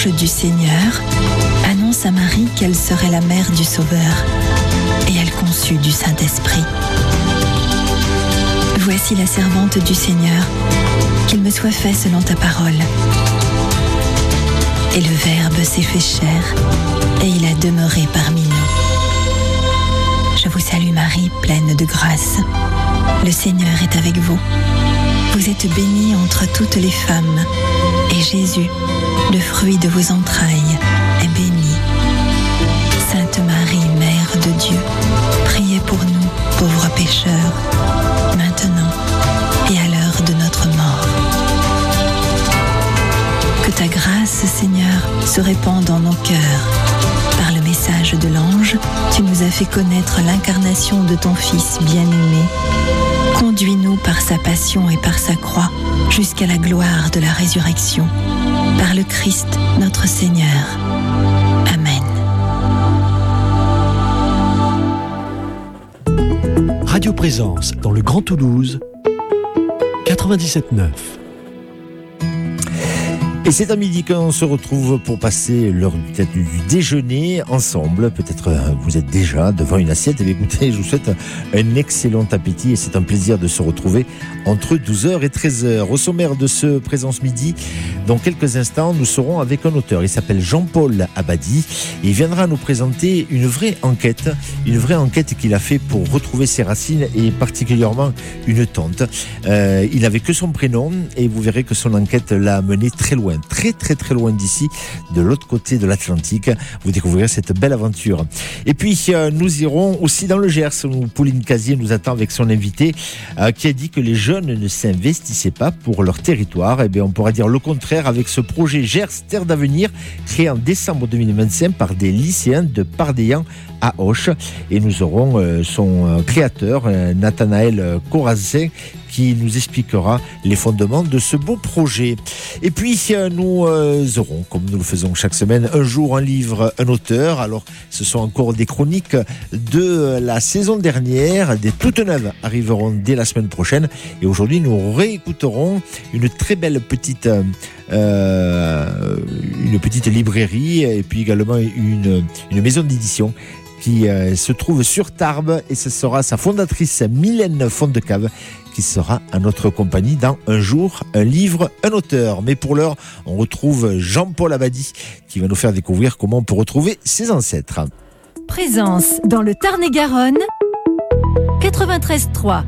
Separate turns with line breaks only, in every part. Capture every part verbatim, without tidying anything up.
l'ange du Seigneur annonce à Marie qu'elle serait la mère du Sauveur, et elle conçut du Saint-Esprit. Voici la servante du Seigneur, qu'il me soit fait selon ta parole. Et le Verbe s'est fait chair, et il a demeuré parmi nous. Je vous salue Marie, pleine de grâce. Le Seigneur est avec vous. Vous êtes bénie entre toutes les femmes, et Jésus, le fruit de vos entrailles, est béni. Sainte Marie, Mère de Dieu, priez pour nous, pauvres pécheurs, maintenant et à l'heure de notre mort. Que ta grâce, Seigneur, se répande dans nos cœurs. Par le message de l'ange, tu nous as fait connaître l'incarnation de ton Fils bien-aimé. Conduis-nous par sa passion et par sa croix jusqu'à la gloire de la résurrection. Par le Christ, notre Seigneur. Amen.
Radio Présence dans le Grand Toulouse, quatre-vingt-dix-sept neuf.
Et c'est à midi qu'on se retrouve pour passer l'heure peut-être du déjeuner ensemble. Peut-être vous êtes déjà devant une assiette. Et écoutez, je vous souhaite un excellent appétit et c'est un plaisir de se retrouver entre douze heures et treize heures. Au sommaire de ce Présence Midi, dans quelques instants, nous serons avec un auteur. Il s'appelle Jean-Paul Abadie. Il viendra nous présenter une vraie enquête, une vraie enquête qu'il a fait pour retrouver ses racines et particulièrement une tante. Euh, il n'avait que son prénom et vous verrez que son enquête l'a mené très loin. Très très très loin d'ici, de l'autre côté de l'Atlantique. Vous découvrirez cette belle aventure. Et puis euh, nous irons aussi dans le Gers où Pauline Casier nous attend avec son invité euh, qui a dit que les jeunes ne s'investissaient pas pour leur territoire. Et bien on pourra dire le contraire avec ce projet Gers Terre d'Avenir créé en décembre deux mille vingt-cinq par des lycéens de Pardeillan à Auch. Et nous aurons euh, son euh, créateur euh, Nathanaël Corazin qui nous expliquera les fondements de ce beau projet. Et puis, nous euh, aurons, comme nous le faisons chaque semaine, un jour un livre, un auteur. Alors, ce sont encore des chroniques de la saison dernière. Des toutes neuves arriveront dès la semaine prochaine. Et aujourd'hui, nous réécouterons une très belle petite, euh, une petite librairie et puis également une, une maison d'édition qui euh, se trouve sur Tarbes. Et ce sera sa fondatrice, Mylène Fondecave, qui sera à notre compagnie dans Un jour, un livre, un auteur. Mais pour l'heure, on retrouve Jean-Paul Abadie qui va nous faire découvrir comment on peut retrouver ses ancêtres.
Présence dans le Tarn-et-Garonne, quatre-vingt-treize trois.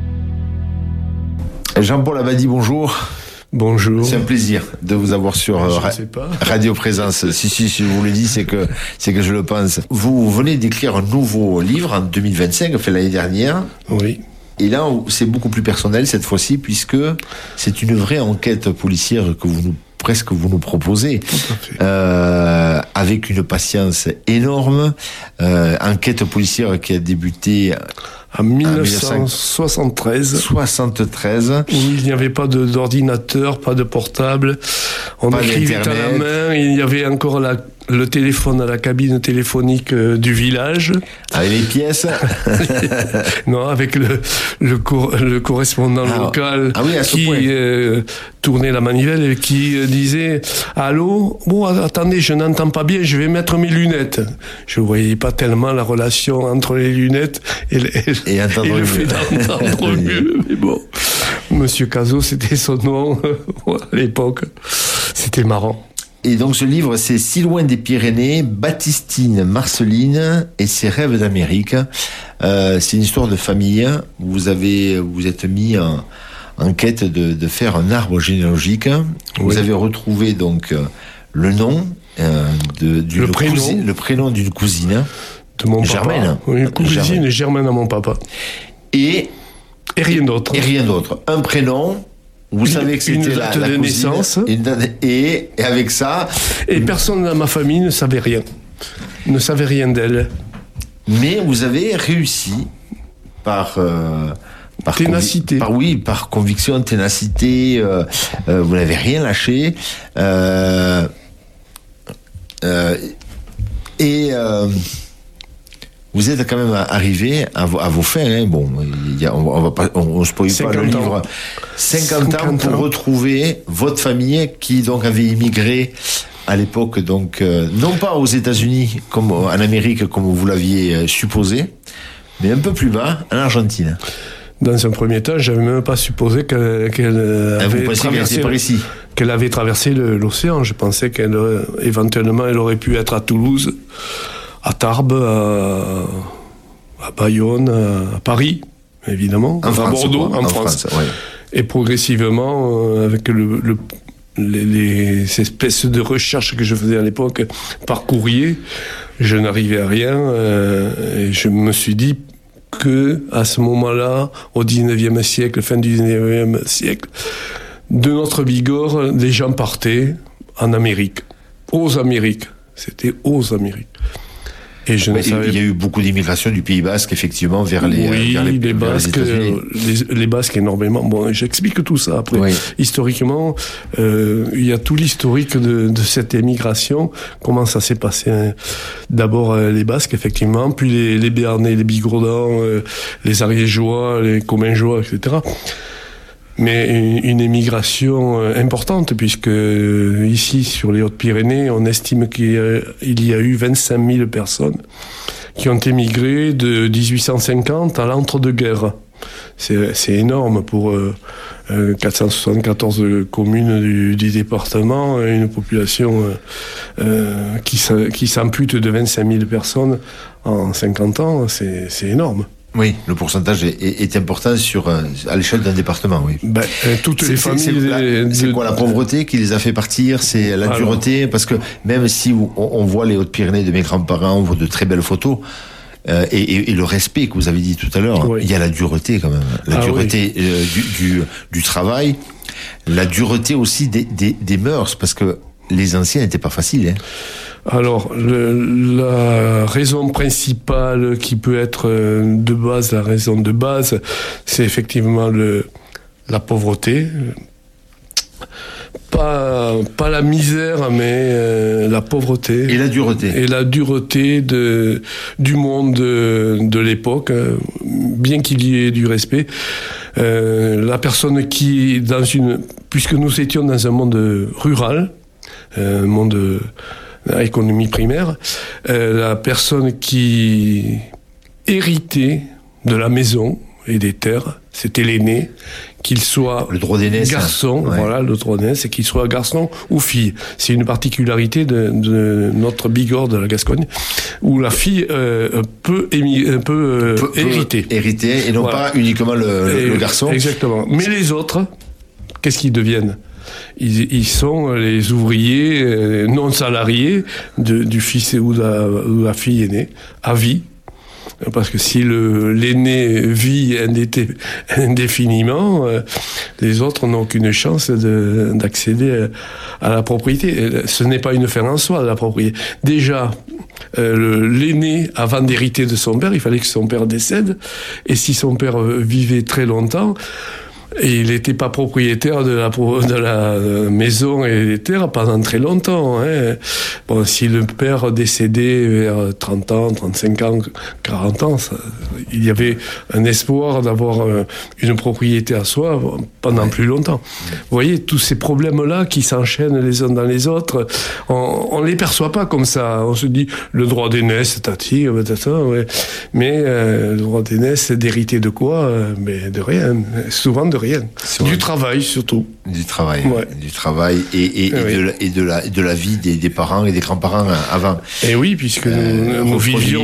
Jean-Paul Abadie, bonjour.
Bonjour.
C'est un plaisir de vous avoir sur euh, ra- Radio Présence. si, si, si je vous le dis, c'est que, c'est que je le pense. Vous venez d'écrire un nouveau livre en deux mille vingt-cinq, fait l'année dernière.
Oui.
Et là, c'est beaucoup plus personnel cette fois-ci, puisque c'est une vraie enquête policière que vous nous, presque vous nous proposez, euh, avec une patience énorme. Euh, enquête policière qui a débuté
en dix-neuf cent soixante-treize.
soixante-treize.
Où il n'y avait pas de, d'ordinateur, pas de portable. On pas écrivait à la main. Il y avait encore la le téléphone à la cabine téléphonique euh, du village.
Avec les pièces.
Non, avec le le, co- le correspondant ah, local
ah oui,
qui euh, tournait la manivelle et qui euh, disait « Allô, bon, attendez, je n'entends pas bien, je vais mettre mes lunettes. » Je ne voyais pas tellement la relation entre les lunettes et, le, et, et, et le fait d'entendre mieux. Mais bon, Monsieur Cazot, c'était son nom à l'époque. C'était marrant.
Et donc ce livre, c'est Si loin des Pyrénées, Baptistine Marceline et ses rêves d'Amérique. Euh, c'est une histoire de famille. Vous avez, vous êtes mis en, en quête de, de faire un arbre généalogique. Oui. Vous avez retrouvé donc le nom euh, de, d'une
le prénom,
cousine, le prénom d'une cousine
de mon
Germaine.
Papa. Oui, une cousine Germaine. Germaine à mon papa.
Et
et rien d'autre.
Et rien d'autre. Un prénom. Vous
une,
savez que c'était
une
la,
date
la
de
cousine,
naissance.
Et, et avec ça...
Et personne dans ma famille ne savait rien. Ne savait rien d'elle.
Mais vous avez réussi par... Euh, par
ténacité.
Convi- par, oui, par conviction, ténacité. Euh, euh, vous n'avez rien lâché. Euh, euh, et... Euh, vous êtes quand même arrivé à vos, à vos fins. Hein. Bon, il y a, on, on va pas, on, on spoil pas le livre. cinquante ans pour retrouver votre famille qui donc avait immigré à l'époque, donc, euh, non pas aux États-Unis, comme en Amérique, comme vous l'aviez euh, supposé, mais un peu plus bas, en Argentine.
Dans un premier temps, j'avais même pas supposé qu'elle, qu'elle
ah,
avait
vous pensez
traversé
qu'elle était par ici
qu'elle avait traversé le, l'océan. Je pensais qu'elle, euh, éventuellement, elle aurait pu être à Toulouse, à Tarbes, à, à Bayonne, à Paris, évidemment,
en
à
France,
Bordeaux,
quoi.
en,
en
France.
France ouais.
Et progressivement, euh, avec le, le les, les espèces de recherches que je faisais à l'époque par courrier, je n'arrivais à rien, euh, et je me suis dit que à ce moment-là, au dix-neuvième siècle, fin du dix-neuvième siècle, de notre Bigorre, des gens partaient en Amérique, aux Amériques. C'était aux Amériques. Et je ne savais...
Il y a eu beaucoup d'immigration du Pays Basque, effectivement, vers les,
oui,
vers les,
les
vers
Basques,
les,
les, les Basques énormément. Bon, j'explique tout ça après.
Oui.
Historiquement, euh, il y a tout l'historique de, de cette émigration. Comment ça s'est passé hein. D'abord euh, les Basques, effectivement, puis les, les Béarnais, les Bigourdans, euh, les Ariégeois, les Commingeois, et cetera. Mais une, une émigration importante, puisque ici, sur les Hautes-Pyrénées, on estime qu'il y a, il y a eu vingt-cinq mille personnes qui ont émigré de dix-huit cent cinquante à l'entre-deux-guerres. C'est, c'est énorme pour euh, quatre cent soixante-quatorze communes du, du département, une population euh, euh, qui, qui s'ampute de vingt-cinq mille personnes en cinquante ans, c'est, c'est énorme.
Oui, le pourcentage est, est, est important sur, à l'échelle d'un département, oui.
Ben, toutes
c'est,
les
c'est,
familles...
C'est,
de,
la, c'est quoi la pauvreté qui les a fait partir? C'est la alors, dureté? Parce que même si on, on voit les Hautes-Pyrénées de mes grands-parents, on voit de très belles photos, euh, et, et, et le respect que vous avez dit tout à l'heure, oui. Il y a la dureté quand même. La ah, dureté oui. euh, du, du, du travail, la dureté aussi des, des, des mœurs, parce que les anciens n'étaient pas faciles, hein.
Alors, le, la raison principale qui peut être de base, la raison de base, c'est effectivement le, la pauvreté. Pas, pas la misère, mais euh, la pauvreté.
Et la dureté.
Et la dureté de, du monde de, de l'époque, bien qu'il y ait du respect. Euh, la personne qui, dans une, puisque nous étions dans un monde rural, un monde... économie primaire, euh, la personne qui héritait de la maison et des terres, c'était l'aîné, qu'il soit
le droit d'aînesse,
garçon,
ouais.
Voilà, le droit d'aînesse, et qu'il soit garçon ou fille. C'est une particularité de, de notre Bigorre de la Gascogne, où la fille euh, peut, émi, peut, peut hériter.
Peut hériter, et non voilà. Pas uniquement le, et, le garçon.
Exactement. Mais les autres, qu'est-ce qu'ils deviennent ? Ils, ils sont les ouvriers euh, non salariés de, du fils ou de, la, ou de la fille aînée, à vie. Parce que si le, l'aîné vit indé, indéfiniment, euh, les autres n'ont aucune chance de, d'accéder à, à la propriété. Ce n'est pas une fin en soi, la propriété. Déjà, euh, le, l'aîné, avant d'hériter de son père, il fallait que son père décède. Et si son père vivait très longtemps, et il n'était pas propriétaire de la, de la maison et des terres pendant très longtemps. Hein. Bon, si le père décédait vers trente ans, trente-cinq ans, quarante ans, ça, il y avait un espoir d'avoir une propriété à soi pendant ouais. plus longtemps. Vous voyez, tous ces problèmes-là qui s'enchaînent les uns dans les autres, on ne les perçoit pas comme ça. On se dit, le droit d'aînesse, tati, tata, ouais. Mais euh, le droit d'aînesse, d'hériter de quoi? Mais de rien, souvent de rien. Sur du travail surtout.
Du travail, ouais. Du travail et, et, et, oui. de, la, et, de, la, de la vie des, des parents et des grands-parents avant.
Et oui, puisque euh, nous, nous vivions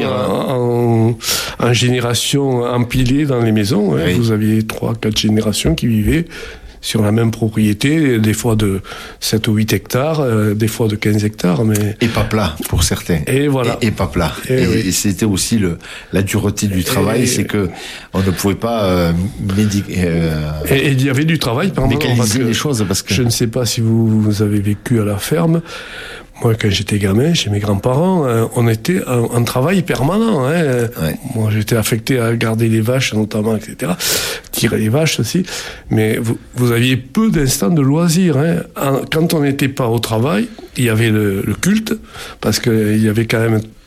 en, en génération empilée dans les maisons. Hein. Oui. Vous aviez trois, quatre générations qui vivaient sur la même propriété, des fois de sept ou huit hectares, euh, des fois de quinze hectares. Mais...
Et pas plat, pour certains.
Et voilà.
Et, et pas plat.
Et,
et,
oui.
et c'était aussi le, la dureté du travail, et, c'est que on ne pouvait pas euh, médic- euh,
et il y avait du travail, pardon.
Mécaniser les choses, parce que...
Je ne sais pas si vous, vous avez vécu à la ferme. Moi, quand j'étais gamin, chez mes grands-parents, euh, on était en, en travail permanent. Hein. Ouais. Moi, j'étais affecté à garder les vaches, notamment, et cetera. Tirer les vaches aussi. Mais vous, vous aviez peu d'instants de loisirs. Hein. En, quand on n'était pas au travail, il y avait le, le culte, parce qu'il y avait quand même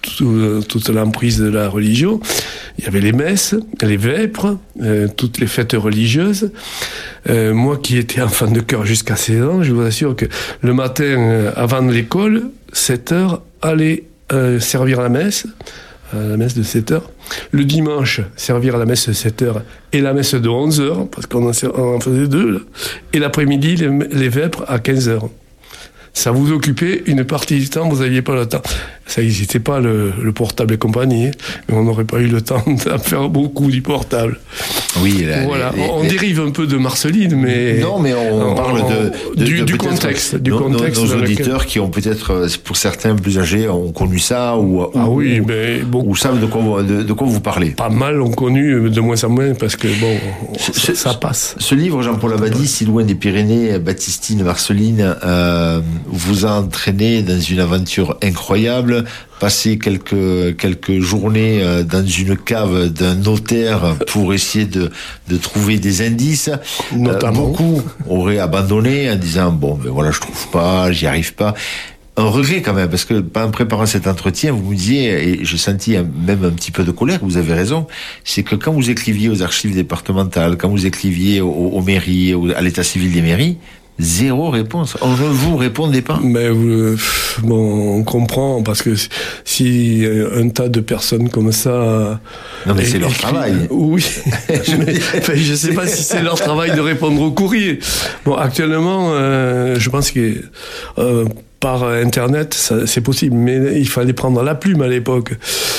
tout, toute l'emprise de la religion. Il y avait les messes, les vêpres, euh, toutes les fêtes religieuses. Euh, moi qui étais enfant de chœur jusqu'à seize ans, je vous assure que le matin, euh, avant l'école, sept heures, aller euh, servir la messe, euh, la messe de sept heures. Le dimanche, servir la messe de sept heures et la messe de onze heures, parce qu'on en, on en faisait deux, là. Et l'après-midi, les, les vêpres à quinze heures. Ça vous occupait une partie du temps, vous n'aviez pas le temps. Ça n'existait pas, le, le portable et compagnie, mais on n'aurait pas eu le temps d'en faire beaucoup du portable.
Oui, là,
voilà.
les, les,
on
les...
dérive un peu de Marceline, mais...
Non, mais on, on parle de, de,
du,
de
du contexte. Du
nos,
contexte
nos, nos auditeurs
lequel...
qui ont peut-être, pour certains plus âgés, ont connu ça, ou, ou,
ah oui,
ou,
mais beaucoup...
ou savent de quoi, de, de quoi vous parlez.
Pas mal ont connu, de moins en moins, parce que bon, ce, ça, ça passe.
Ce livre, Jean-Paul Abadie, Si loin des Pyrénées, Baptistine Marceline, euh, vous a entraîné dans une aventure incroyable, passer quelques quelques journées dans une cave d'un notaire pour essayer de de trouver des indices.
Notamment.
Euh, beaucoup auraient abandonné en disant bon ben voilà, je trouve pas, j'y arrive pas. Un regret quand même, parce que en préparant cet entretien, vous me disiez, et j'ai senti même un petit peu de colère, vous avez raison, c'est que quand vous écriviez aux archives départementales, quand vous écriviez aux, aux mairies, à l'état civil des mairies, zéro réponse. On ne vous répondait pas.
Mais euh, bon, on comprend, parce que si un tas de personnes comme ça...
Non mais c'est leur écrit, travail.
Oui. Mais, je ne sais pas si c'est leur travail de répondre au courrier. Bon, actuellement, euh, je pense que... Euh, par Internet, ça, c'est possible, mais il fallait prendre la plume à l'époque.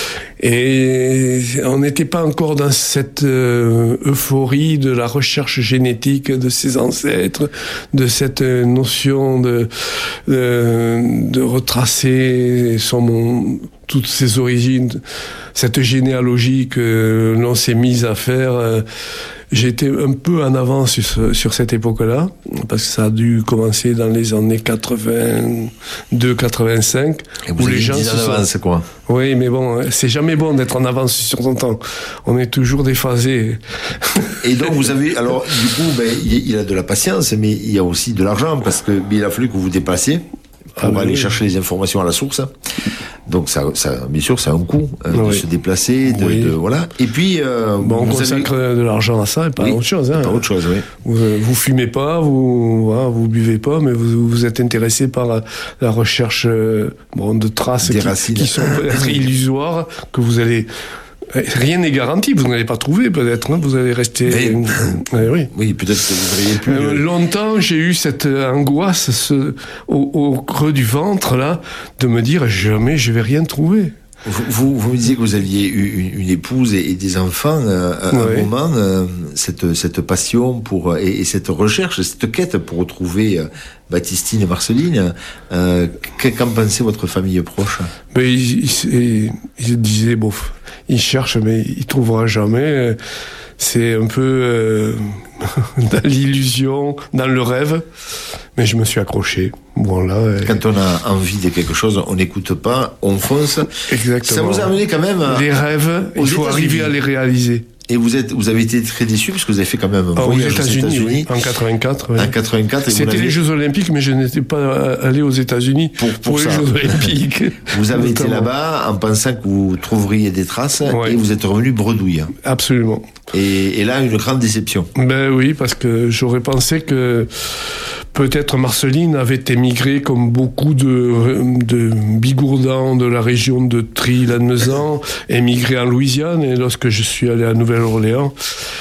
Et on n'était pas encore dans cette euh, euphorie de la recherche génétique de ses ancêtres, de cette notion de, de, de retracer son, toutes ses origines, cette généalogie que l'on s'est mise à faire. Euh, J'étais un peu en avance sur, sur cette époque-là, parce que ça a dû commencer dans les années quatre-vingt-deux quatre-vingt-cinq.
Et vous
où
avez
les gens
dit en avance,
sont...
quoi.
Oui, mais bon, c'est jamais bon d'être en avance sur son temps. On est toujours déphasé.
Et donc, vous avez, alors, du coup, ben, il a de la patience, mais il y a aussi de l'argent, parce que, il a fallu que vous vous déplaciez pour ah, aller oui. chercher les informations à la source. Donc ça, ça, bien sûr, ça a un coût euh, oui. de se déplacer, de,
oui.
de voilà. Et puis, euh,
bon, on consacre avez... de l'argent à ça et pas
oui,
à autre chose. Hein.
Pas autre chose, oui.
Vous, vous fumez pas, vous, voilà, vous buvez pas, mais vous vous êtes intéressé par la, la recherche euh, bon, de traces qui, qui sont peut-être illusoires, que vous allez. Rien n'est garanti, vous n'allez pas trouver peut-être, hein, vous allez rester...
Mais,
euh, oui,
oui peut-être que vous n'auriez plus...
Euh, longtemps, j'ai eu cette angoisse ce, au, au creux du ventre, là, de me dire, jamais je vais rien trouver.
Vous, vous, vous me disiez que vous aviez eu une, une épouse et, et des enfants euh, à ouais. un moment, euh, cette, cette passion pour, et, et cette recherche, cette quête pour retrouver... Euh, Baptistine et Marceline, euh, qu'en pensait votre famille proche?
Ben, il, il, il disait, bon, il cherche, mais il trouvera jamais. C'est un peu euh, dans l'illusion, dans le rêve. Mais je me suis accroché. Voilà. Et...
Quand on a envie de quelque chose, on n'écoute pas, on fonce.
Exactement.
Ça vous a amené quand même à...
Les rêves, il faut arriver à les réaliser.
Et vous êtes, vous avez été très déçu parce que vous avez fait quand même un ah, voyage aux États-Unis, aux États-Unis
oui, en quatre-vingt-quatre. Oui.
En quatre-vingt-quatre.
C'était les Jeux Olympiques, mais je n'étais pas allé aux États-Unis pour, pour, pour les Jeux Olympiques.
Vous avez été là-bas en pensant que vous trouveriez des traces
ouais.
et vous êtes revenu bredouille.
Absolument.
Et, et là, une grande déception.
Ben oui, parce que j'aurais pensé que peut-être Marceline avait émigré comme beaucoup de, de bigourdans de la région de Try-Lannemezan, émigré en Louisiane. Et lorsque je suis allé à Nouvelle-Orléans,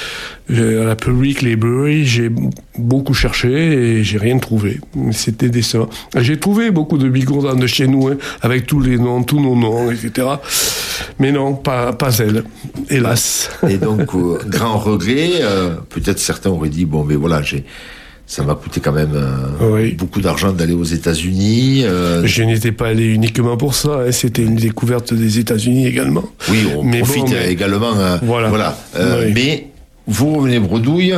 à la Public Library, j'ai beaucoup cherché et j'ai rien trouvé. C'était décevant. J'ai trouvé beaucoup de bigourdans de chez nous, hein, avec tous les noms, tous nos noms, et cetera. Mais non, pas, pas elle, hélas.
Et donc, euh, grand regret, euh, peut-être certains auraient dit, bon, mais voilà, j'ai... Ça m'a coûté quand même euh, oui. beaucoup d'argent d'aller aux États-Unis. Euh...
Je n'étais pas allé uniquement pour ça. Hein. C'était une découverte des États-Unis également.
Oui, on mais profite bon, mais... également. Euh, voilà. voilà. Euh, oui. Mais vous revenez bredouille.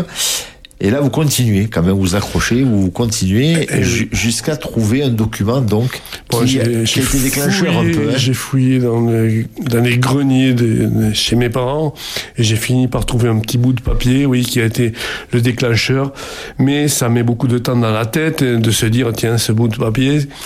Et là, vous continuez quand même, vous accrochez, vous continuez et ju- jusqu'à trouver un document donc bon, qui, j'ai, qui a été déclencheur un peu. Hein.
J'ai fouillé dans les, dans les greniers de, de chez mes parents et j'ai fini par trouver un petit bout de papier, oui, qui a été le déclencheur. Mais ça met beaucoup de temps dans la tête de se dire tiens, ce bout de papier,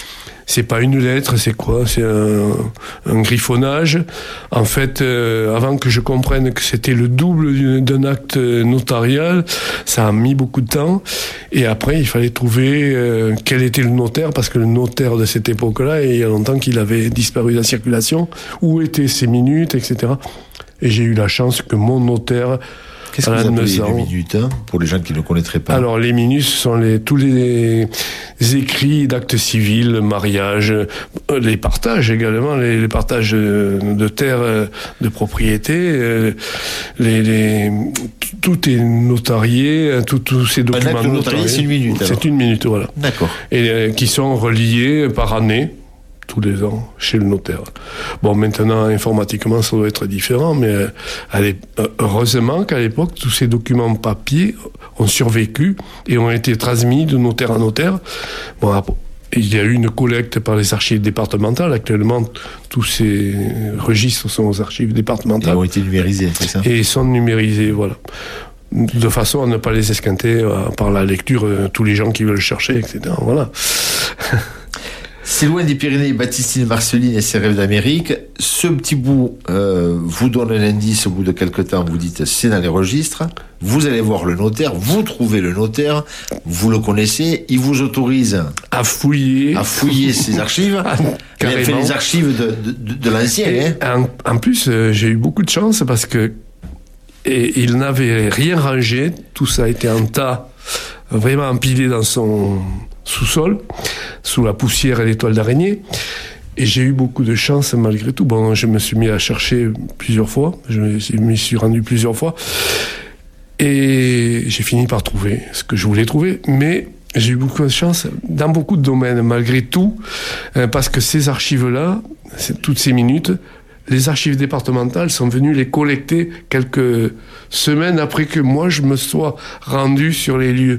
c'est pas une lettre, c'est quoi? C'est un, un griffonnage. En fait, euh, avant que je comprenne que c'était le double d'un acte notarial, ça a mis beaucoup de temps. Et après, il fallait trouver euh, quel était le notaire, parce que le notaire de cette époque-là, il y a longtemps qu'il avait disparu de la circulation. Où étaient ses minutes, et cetera. Et j'ai eu la chance que mon notaire...
Qu'est-ce que vous appelez les minutes, hein, pour les gens qui ne connaîtraient pas?
Alors, les minutes, ce sont les, tous les écrits d'actes civils, mariage, les partages également, les, les partages de terres, de propriété, les, les, tout est notarié, tous ces documents.
Un acte notarié, c'est une minute, alors.
C'est une minute, voilà.
D'accord.
Et euh, qui sont reliés par année, tous les ans, chez le notaire. Bon, maintenant, informatiquement, ça doit être différent, mais euh, allez, euh, heureusement qu'à l'époque, tous ces documents papier ont survécu et ont été transmis de notaire à notaire. Bon, après, il y a eu une collecte par les archives départementales. Actuellement, tous ces registres sont aux archives départementales.
Ils ont été numérisés, c'est ça?
Et ils sont numérisés, voilà. De façon à ne pas les esquinter euh, par la lecture, euh, tous les gens qui veulent chercher, et cetera. Voilà.
C'est loin des Pyrénées, Baptistine Marceline et ses rêves d'Amérique. Ce petit bout euh, vous donne un indice au bout de quelques temps. Vous dites c'est dans les registres. Vous allez voir le notaire, vous trouvez le notaire, vous le connaissez, il vous autorise
à fouiller,
à fouiller ses archives. Il a fait les archives de, de, de l'ancien.
Hein. En, en plus, euh, j'ai eu beaucoup de chance parce que et, il n'avait rien rangé. Tout ça a été en tas, vraiment empilé dans son sous-sol, sous la poussière et les toiles d'araignée. Et j'ai eu beaucoup de chance malgré tout. Bon, je me suis mis à chercher plusieurs fois, je me suis rendu plusieurs fois, et j'ai fini par trouver ce que je voulais trouver. Mais j'ai eu beaucoup de chance dans beaucoup de domaines, malgré tout, parce que ces archives-là, toutes ces minutes, les archives départementales sont venues les collecter quelques semaines après que moi je me sois rendu sur les lieux.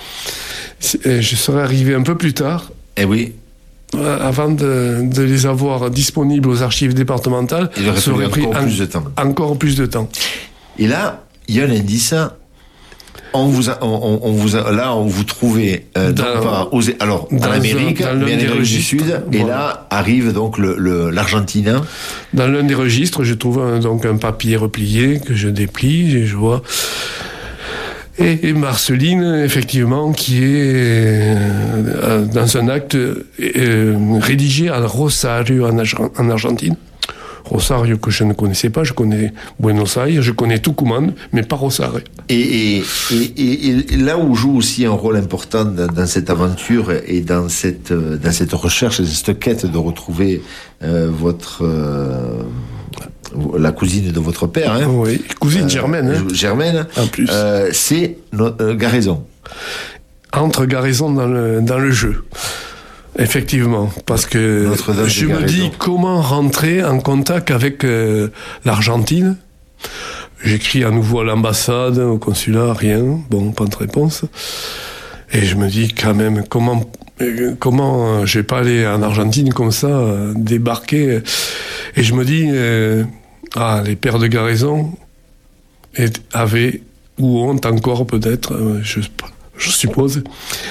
Je serais arrivé un peu plus tard.
Eh oui.
Avant de, de les avoir disponibles aux archives départementales,
il aurait
ça aurait pris
encore
un,
plus de temps.
Encore plus de temps.
Et là, il y a un indice. On vous a, on, on vous a, là, on vous trouvait euh, dans, pas aux, alors en Amérique,
un,
mais en Amérique du Sud. Voilà. Et là arrive donc le, le, l'Argentine.
Dans l'un des registres, je trouve un, donc un papier replié que je déplie et je vois. Et, et Marceline, effectivement, qui est euh, dans un acte euh, rédigé à Rosario, en, en Argentine. Rosario que je ne connaissais pas, je connais Buenos Aires, je connais Tucumán, mais pas Rosario.
Et, et, et, et là où joue aussi un rôle important dans, dans cette aventure et dans cette, dans cette recherche, cette quête de retrouver euh, votre... Euh, la cousine de votre père, hein.
Oui, cousine euh, Germaine. Hein.
Germaine,
en plus.
Euh, c'est no, euh, Garaison.
Entre Garaison dans le, dans le jeu. Effectivement, parce que je me dis comment rentrer en contact avec euh, l'Argentine. J'écris à nouveau à l'ambassade, au consulat, rien. Bon, pas de réponse. Et je me dis quand même comment... Comment euh, je vais pas aller en Argentine comme ça, euh, débarquer. Et je me dis, euh, ah, les pères de Garaison avaient, ou ont encore peut-être, euh, je, je suppose,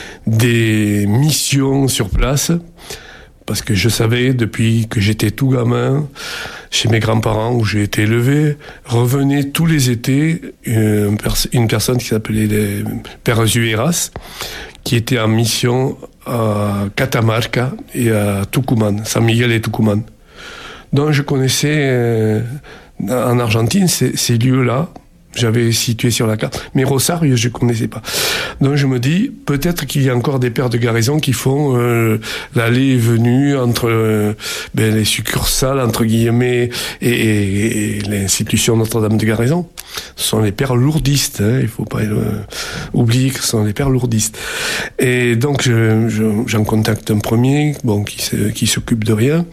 des missions sur place, parce que je savais, depuis que j'étais tout gamin, chez mes grands-parents, où j'ai été élevé, revenait tous les étés une, pers- une personne qui s'appelait les Pères Ueras, qui était en mission à Catamarca et à Tucumán, San Miguel et Tucumán. Donc je connaissais euh, en Argentine ces, ces lieux-là, j'avais situé sur la carte, mais Rosario je ne connaissais pas. Donc je me dis, peut-être qu'il y a encore des pères de Garaison qui font euh, l'allée et venue entre euh, ben, les succursales, entre guillemets, et, et, et l'institution Notre-Dame de Garaison. Ce sont les pères lourdistes, hein, il ne faut pas euh, oublier que ce sont les pères lourdistes. Et donc je, je, j'en contacte un premier, bon, qui, se, qui s'occupe de rien.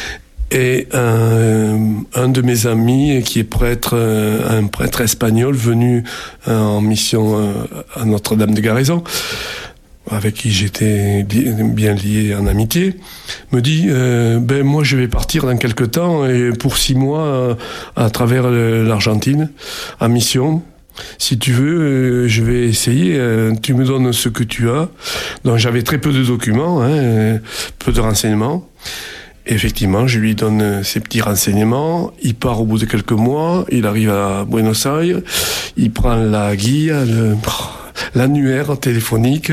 Et un, un de mes amis qui est prêtre, un prêtre espagnol venu en mission à Notre-Dame de Garaison, avec qui j'étais bien lié en amitié, me dit euh, ben moi je vais partir dans quelque temps et pour six mois à, à travers l'Argentine en mission. si tu veux, euh, je vais essayer, euh, tu me donnes ce que tu as. Donc j'avais très peu de documents, hein, euh, peu de renseignements. Et effectivement, je lui donne ces petits renseignements. Il part au bout de quelques mois, il arrive à Buenos Aires, il prend la guille, le, l'annuaire téléphonique,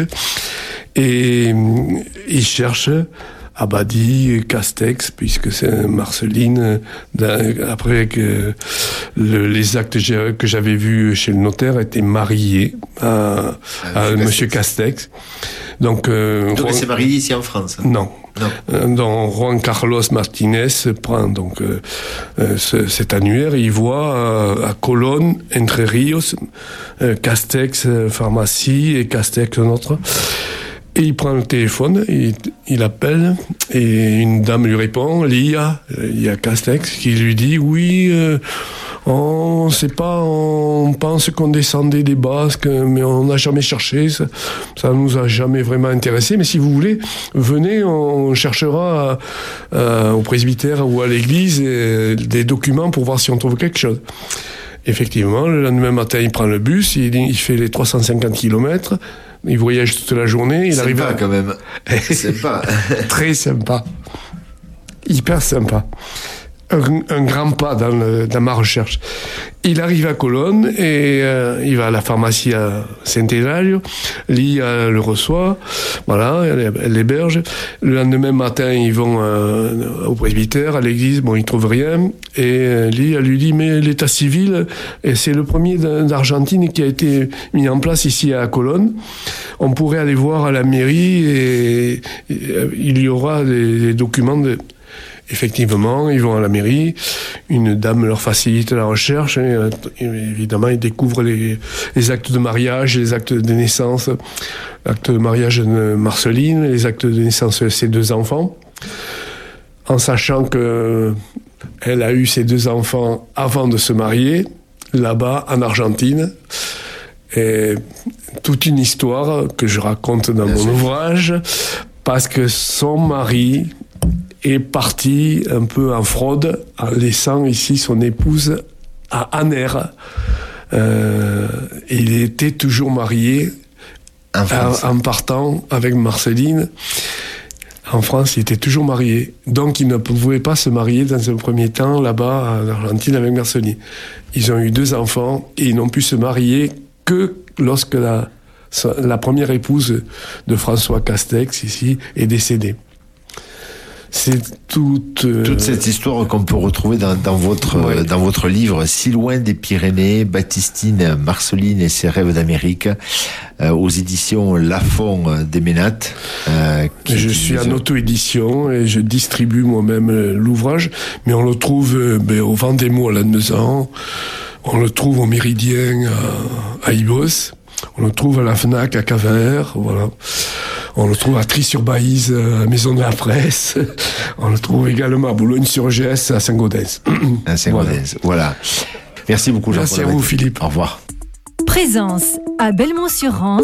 et il cherche Abadie, Castex, puisque c'est Marceline, après que le, les actes que j'avais vus chez le notaire étaient mariés à, à, à Monsieur Castex. Castex. Donc, euh,
donc elle s'est mariée ici en France?
Non.
Non.
Donc Juan Carlos Martinez prend donc euh, euh, ce, cet annuaire et il voit euh, à Colón, Entre Ríos, euh, Castex euh, pharmacie et Castex notre. Et il prend le téléphone, il, il appelle et une dame lui répond, Lia, il y a Castex qui lui dit oui, euh, on sait pas, on pense qu'on descendait des Basques, mais on n'a jamais cherché, ça, ça nous a jamais vraiment intéressé. Mais si vous voulez, venez, on cherchera à, à, au presbytère ou à l'église et, des documents pour voir si on trouve quelque chose. Effectivement, le lendemain matin, il prend le bus, il, il fait les trois cent cinquante kilomètres. Il voyage toute la journée. Il
sympa
arrive à...
quand même. Sympa.
Très sympa. Hyper sympa. Un, un grand pas dans, le, dans ma recherche. Il arrive à Colón et euh, il va à la pharmacie à Saint-Hilario. Lia le reçoit. Voilà, elle, elle l'héberge. Le lendemain matin, ils vont euh, au presbytère, à l'église. Bon, ils trouvent rien. Et euh, Lia lui dit, mais l'état civil, et c'est le premier d'Argentine qui a été mis en place ici à Colón. On pourrait aller voir à la mairie et, et il y aura des, des documents de... Effectivement, ils vont à la mairie, une dame leur facilite la recherche, et, et évidemment, ils découvrent les, les actes de mariage, les actes de naissance, l'acte de mariage de Marceline, les actes de naissance de ses deux enfants, en sachant que elle a eu ses deux enfants avant de se marier, là-bas, en Argentine. Et toute une histoire que je raconte dans mon ouvrage, parce que son mari est parti un peu en fraude en laissant ici son épouse à Aner. Euh, il était toujours marié en, en, en partant avec Marceline. En France, il était toujours marié. Donc, il ne pouvait pas se marier dans un premier temps là-bas en Argentine avec Marceline. Ils ont eu deux enfants et ils n'ont pu se marier que lorsque la, la première épouse de François Castex ici est décédée. C'est toute... Euh...
toute cette histoire qu'on peut retrouver dans, dans, votre, ouais. euh, dans votre livre, Si loin des Pyrénées, Baptistine, Marceline et ses rêves d'Amérique, euh, aux éditions Lafon des Ménates. Euh,
je suis en auto-édition et je distribue moi-même l'ouvrage, mais on le trouve euh, ben, au Vendémo à Lannemezan, on le trouve au Méridien à, à Ibos, on le trouve à la FNAC à Cavert, voilà. On le trouve à Trie-sur-Baïse, à la Maison de la Presse. On le trouve également à Boulogne-sur-Gesse, à Saint-Gaudens.
À Saint-Gaudens, voilà. voilà. Merci beaucoup, Jean-Paul.
Merci à vous, Philippe.
Au revoir.
Présence à Belmont-sur-Rance,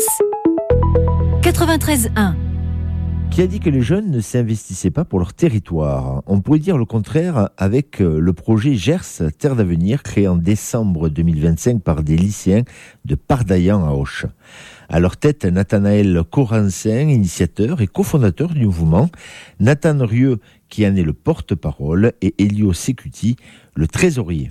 quatre-vingt-treize un.
Qui a dit que les jeunes ne s'investissaient pas pour leur territoire? On pourrait dire le contraire avec le projet Gers, Terre d'avenir, créé en décembre deux mille vingt-cinq par des lycéens de Pardaillan à Auch. À leur tête, Nathanaël Corancin, initiateur et cofondateur du mouvement, Nathan Rieu, qui en est le porte-parole, et Elio Secuti, le trésorier.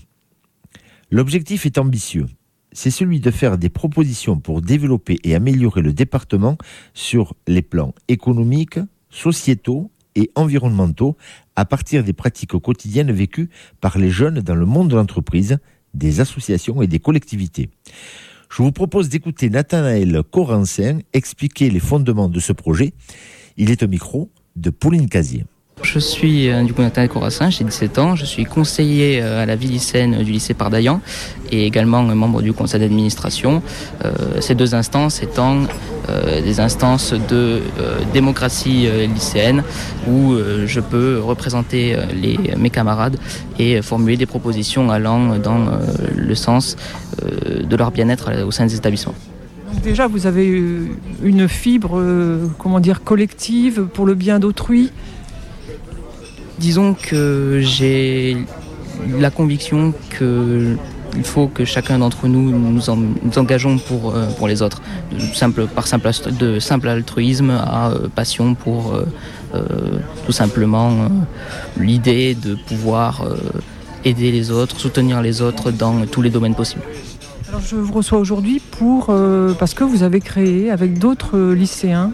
L'objectif est ambitieux. C'est celui de faire des propositions pour développer et améliorer le département sur les plans économiques, sociétaux et environnementaux à partir des pratiques quotidiennes vécues par les jeunes dans le monde de l'entreprise, des associations et des collectivités. Je vous propose d'écouter Nathanaël Corancin expliquer les fondements de ce projet. Il est au micro de Pauline Casier.
Je suis euh, du coup Nathanaël Corancin, j'ai dix-sept ans, je suis conseiller euh, à la vie lycéenne du lycée Pardaillan et également euh, membre du conseil d'administration. Euh, ces deux instances étant euh, des instances de euh, démocratie euh, lycéenne où euh, je peux représenter euh, les, mes camarades et formuler des propositions allant dans euh, le sens euh, de leur bien-être au sein des établissements.
Déjà, vous avez une fibre, euh, comment dire, collective pour le bien d'autrui. Disons que j'ai la conviction que
il faut que chacun d'entre nous nous, en, nous engageons pour, euh, pour les autres, de simple, par simple, de simple altruisme à euh, passion pour euh, euh, tout simplement euh, l'idée de pouvoir euh, aider les autres, soutenir les autres dans tous les domaines possibles.
Alors je vous reçois aujourd'hui pour, euh, parce que vous avez créé avec d'autres euh, lycéens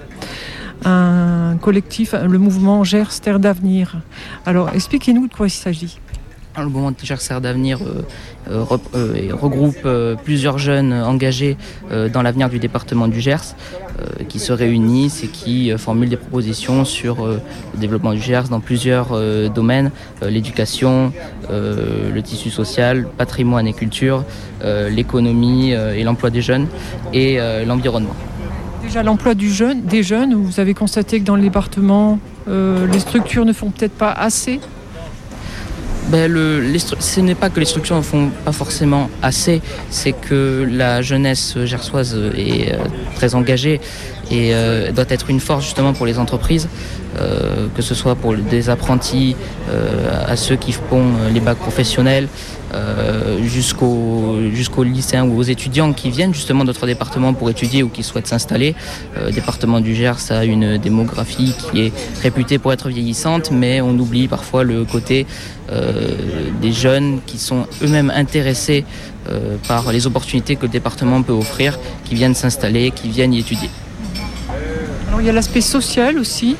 un collectif, le mouvement Gers Terre d'Avenir. Alors expliquez-nous de quoi il s'agit.
Le mouvement Gers Terre d'Avenir euh, euh, re, euh, regroupe euh, plusieurs jeunes engagés euh, dans l'avenir du département du Gers euh, qui se réunissent et qui euh, formulent des propositions sur euh, le développement du Gers dans plusieurs euh, domaines, euh, l'éducation, euh, le tissu social, patrimoine et culture, euh, l'économie euh, et l'emploi des jeunes et euh, l'environnement.
Déjà l'emploi du jeune, des jeunes, vous avez constaté que dans le département, euh, les structures ne font peut-être pas assez.
Ben le, les, ce n'est pas que les structures ne font pas forcément assez, c'est que la jeunesse gersoise est euh, très engagée et euh, doit être une force justement pour les entreprises, euh, que ce soit pour des apprentis euh, à ceux qui font les bacs professionnels, euh, jusqu'aux, jusqu'aux lycéens ou aux étudiants qui viennent justement d'autres départements pour étudier ou qui souhaitent s'installer. Euh, le département du Gers a une démographie qui est réputée pour être vieillissante, mais on oublie parfois le côté euh, des jeunes qui sont eux-mêmes intéressés euh, par les opportunités que le département peut offrir, qui viennent s'installer, qui viennent y étudier.
Alors il y a l'aspect social aussi.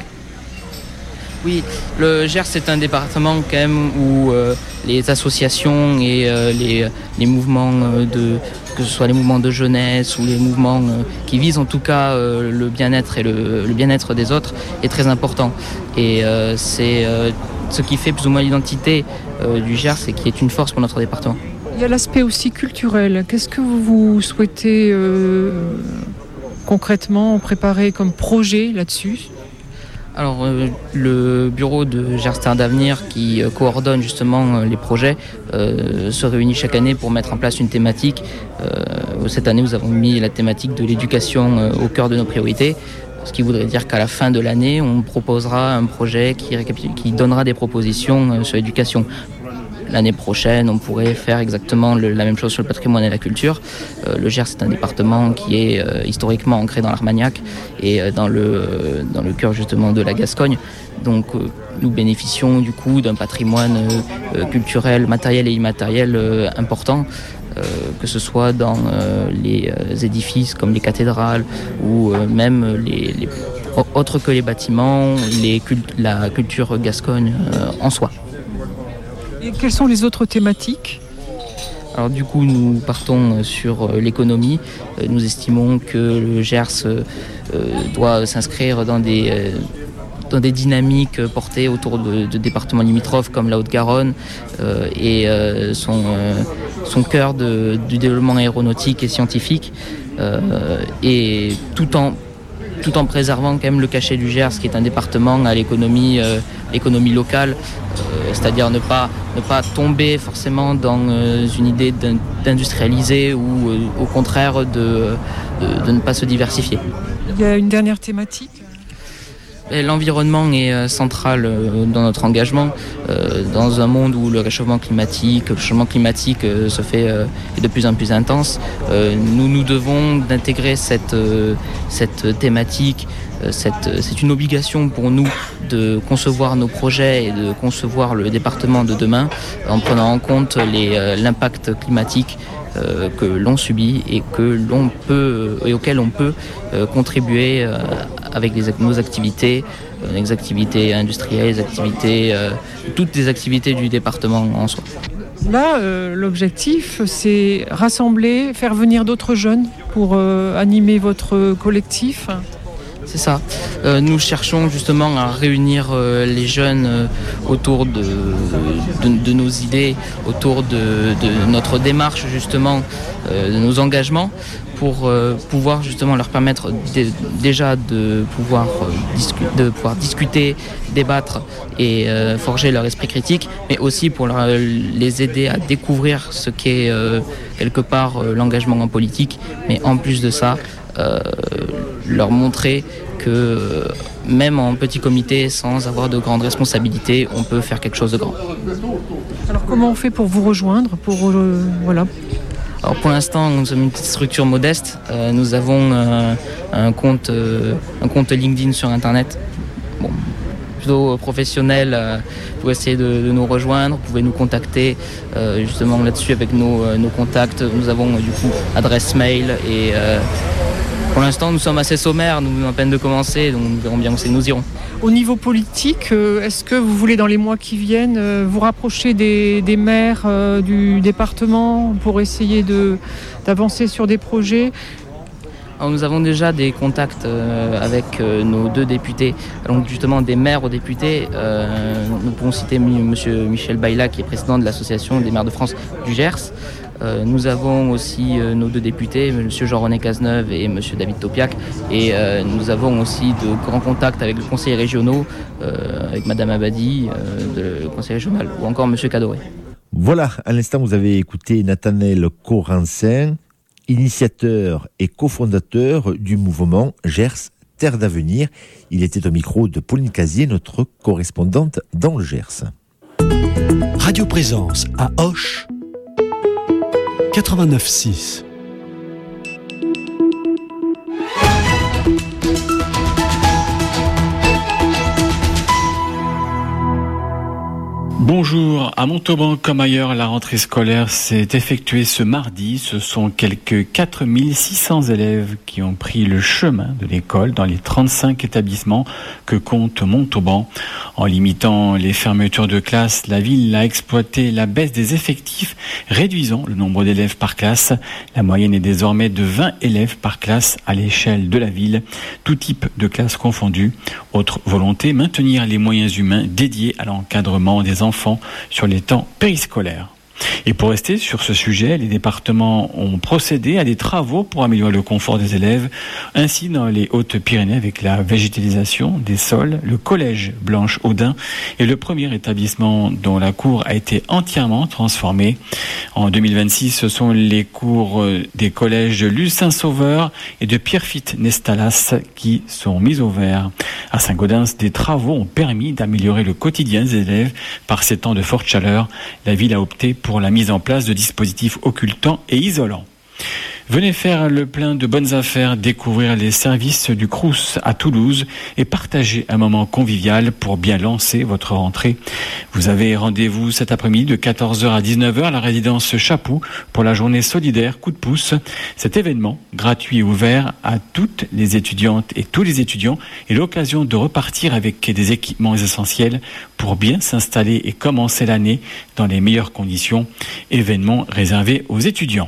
Oui, le Gers c'est un département quand même où euh, les associations et euh, les, les mouvements euh, de, que ce soit les mouvements de jeunesse ou les mouvements euh, qui visent en tout cas euh, le bien-être et le, le bien-être des autres est très important. Et euh, c'est euh, ce qui fait plus ou moins l'identité euh, du Gers et qui est une force pour notre département.
Il y a l'aspect aussi culturel. Qu'est-ce que vous souhaitez euh, concrètement préparer comme projet là-dessus ?
Alors euh, le bureau de Gers Terre d'Avenir qui euh, coordonne justement euh, les projets euh, se réunit chaque année pour mettre en place une thématique. Euh, cette année nous avons mis la thématique de l'éducation euh, au cœur de nos priorités, ce qui voudrait dire qu'à la fin de l'année on proposera un projet qui, qui donnera des propositions euh, sur l'éducation. L'année prochaine, on pourrait faire exactement le, la même chose sur le patrimoine et la culture. Euh, le Gers, c'est un département qui est euh, historiquement ancré dans l'Armagnac et euh, dans, le, euh, dans le cœur justement de la Gascogne. Donc euh, nous bénéficions du coup d'un patrimoine euh, culturel, matériel et immatériel euh, important. Euh, que ce soit dans euh, les euh, édifices comme les cathédrales ou euh, même les, les autres que les bâtiments, les cult- la culture gascogne euh, en soi.
Et quelles sont les autres thématiques ?
Alors du coup, nous partons sur l'économie. Nous estimons que le Gers euh, doit s'inscrire dans des, euh, dans des dynamiques portées autour de, de départements limitrophes comme la Haute-Garonne euh, et euh, son, euh, son cœur de, du développement aéronautique et scientifique, euh, et tout en tout en préservant quand même le cachet du Gers, qui est un département à l'économie, euh, l'économie locale, euh, c'est-à-dire ne pas, ne pas tomber forcément dans euh, une idée d'industrialiser ou euh, au contraire de, de, de ne pas se diversifier.
Il y a une dernière thématique ?
Et l'environnement est euh, central euh, dans notre engagement, euh, dans un monde où le réchauffement climatique, le changement climatique euh, se fait euh, est de plus en plus intense. Euh, nous nous devons d'intégrer cette, euh, cette thématique. Euh, cette, c'est une obligation pour nous de concevoir nos projets et de concevoir le département de demain en prenant en compte les, euh, l'impact climatique Euh, que l'on subit et que l'on peut et auquel on peut euh, contribuer euh, avec les, nos activités, euh, les activités industrielles, les activités, euh, toutes les activités du département en soi.
Là, euh, l'objectif, c'est rassembler, faire venir d'autres jeunes pour euh, animer votre collectif.
C'est ça. Euh, nous cherchons justement à réunir euh, les jeunes euh, autour de, de, de nos idées, autour de, de notre démarche justement, euh, de nos engagements, pour euh, pouvoir justement leur permettre d- déjà de pouvoir, euh, discu- de pouvoir discuter, débattre et euh, forger leur esprit critique, mais aussi pour leur, les aider à découvrir ce qu'est euh, quelque part euh, l'engagement en politique, mais en plus de ça, Euh, leur montrer que euh, même en petit comité, sans avoir de grandes responsabilités, on peut faire quelque chose de grand.
Alors comment on fait pour vous rejoindre, pour, euh, voilà.
Alors pour l'instant, nous sommes une petite structure modeste. Euh, nous avons euh, un compte, euh, un compte LinkedIn sur Internet. Bon, plutôt professionnel, euh, vous pouvez essayer de, de nous rejoindre, vous pouvez nous contacter euh, justement là-dessus avec nos, euh, nos contacts. Nous avons euh, du coup adresse mail et euh, pour l'instant nous sommes assez sommaires, nous venons à peine de commencer, donc nous verrons bien où c'est, nous irons.
Au niveau politique, euh, est-ce que vous voulez dans les mois qui viennent euh, vous rapprocher des, des maires euh, du département pour essayer de, d'avancer sur des projets ?
Alors, nous avons déjà des contacts euh, avec euh, nos deux députés, donc justement des maires aux députés. Euh, nous pouvons citer M. Michel Bayla, qui est président de l'Association des maires de France du Gers. Euh, nous avons aussi euh, nos deux députés, M. Jean-René Cazeneuve et M. David Topiac. Et euh, nous avons aussi de grands contacts avec les conseillers régionaux, euh, avec Mme Abadi, euh, de conseil régional, ou encore M. Cadoré.
Voilà, à l'instant, vous avez écouté Nathanaël Corancin, initiateur et cofondateur du mouvement Gers Terre d'Avenir. Il était au micro de Pauline Casier, notre correspondante dans le Gers.
Radio Présence à Auch, quatre-vingt-neuf six.
Bonjour, à Montauban comme ailleurs, la rentrée scolaire s'est effectuée ce mardi. Ce sont quelques quatre mille six cents élèves qui ont pris le chemin de l'école dans les trente-cinq établissements que compte Montauban. En limitant les fermetures de classes, la ville a exploité la baisse des effectifs, réduisant le nombre d'élèves par classe. La moyenne est désormais de vingt élèves par classe à l'échelle de la ville, tout type de classe confondu. Autre volonté, maintenir les moyens humains dédiés à l'encadrement des enfants sur les temps périscolaires. Et pour rester sur ce sujet, les départements ont procédé à des travaux pour améliorer le confort des élèves. Ainsi, dans les Hautes-Pyrénées, avec la végétalisation des sols, le collège Blanche-Audin est le premier établissement dont la cour a été entièrement transformée. En deux mille vingt-six, ce sont les cours des collèges Lucin-Sauveur et de Pierrefitte-Nestalas qui sont mis au vert. À Saint-Gaudens, des travaux ont permis d'améliorer le quotidien des élèves par ces temps de forte chaleur. La ville a opté pour la mise en place de dispositifs occultants et isolants. Venez faire le plein de bonnes affaires, découvrir les services du Crous à Toulouse et partager un moment convivial pour bien lancer votre rentrée. Vous avez rendez-vous cet après-midi de quatorze heures à dix-neuf heures à la résidence Chapoux pour la journée solidaire Coup de pouce. Cet événement, gratuit et ouvert à toutes les étudiantes et tous les étudiants, est l'occasion de repartir avec des équipements essentiels pour bien s'installer et commencer l'année dans les meilleures conditions. Événement réservé aux étudiants.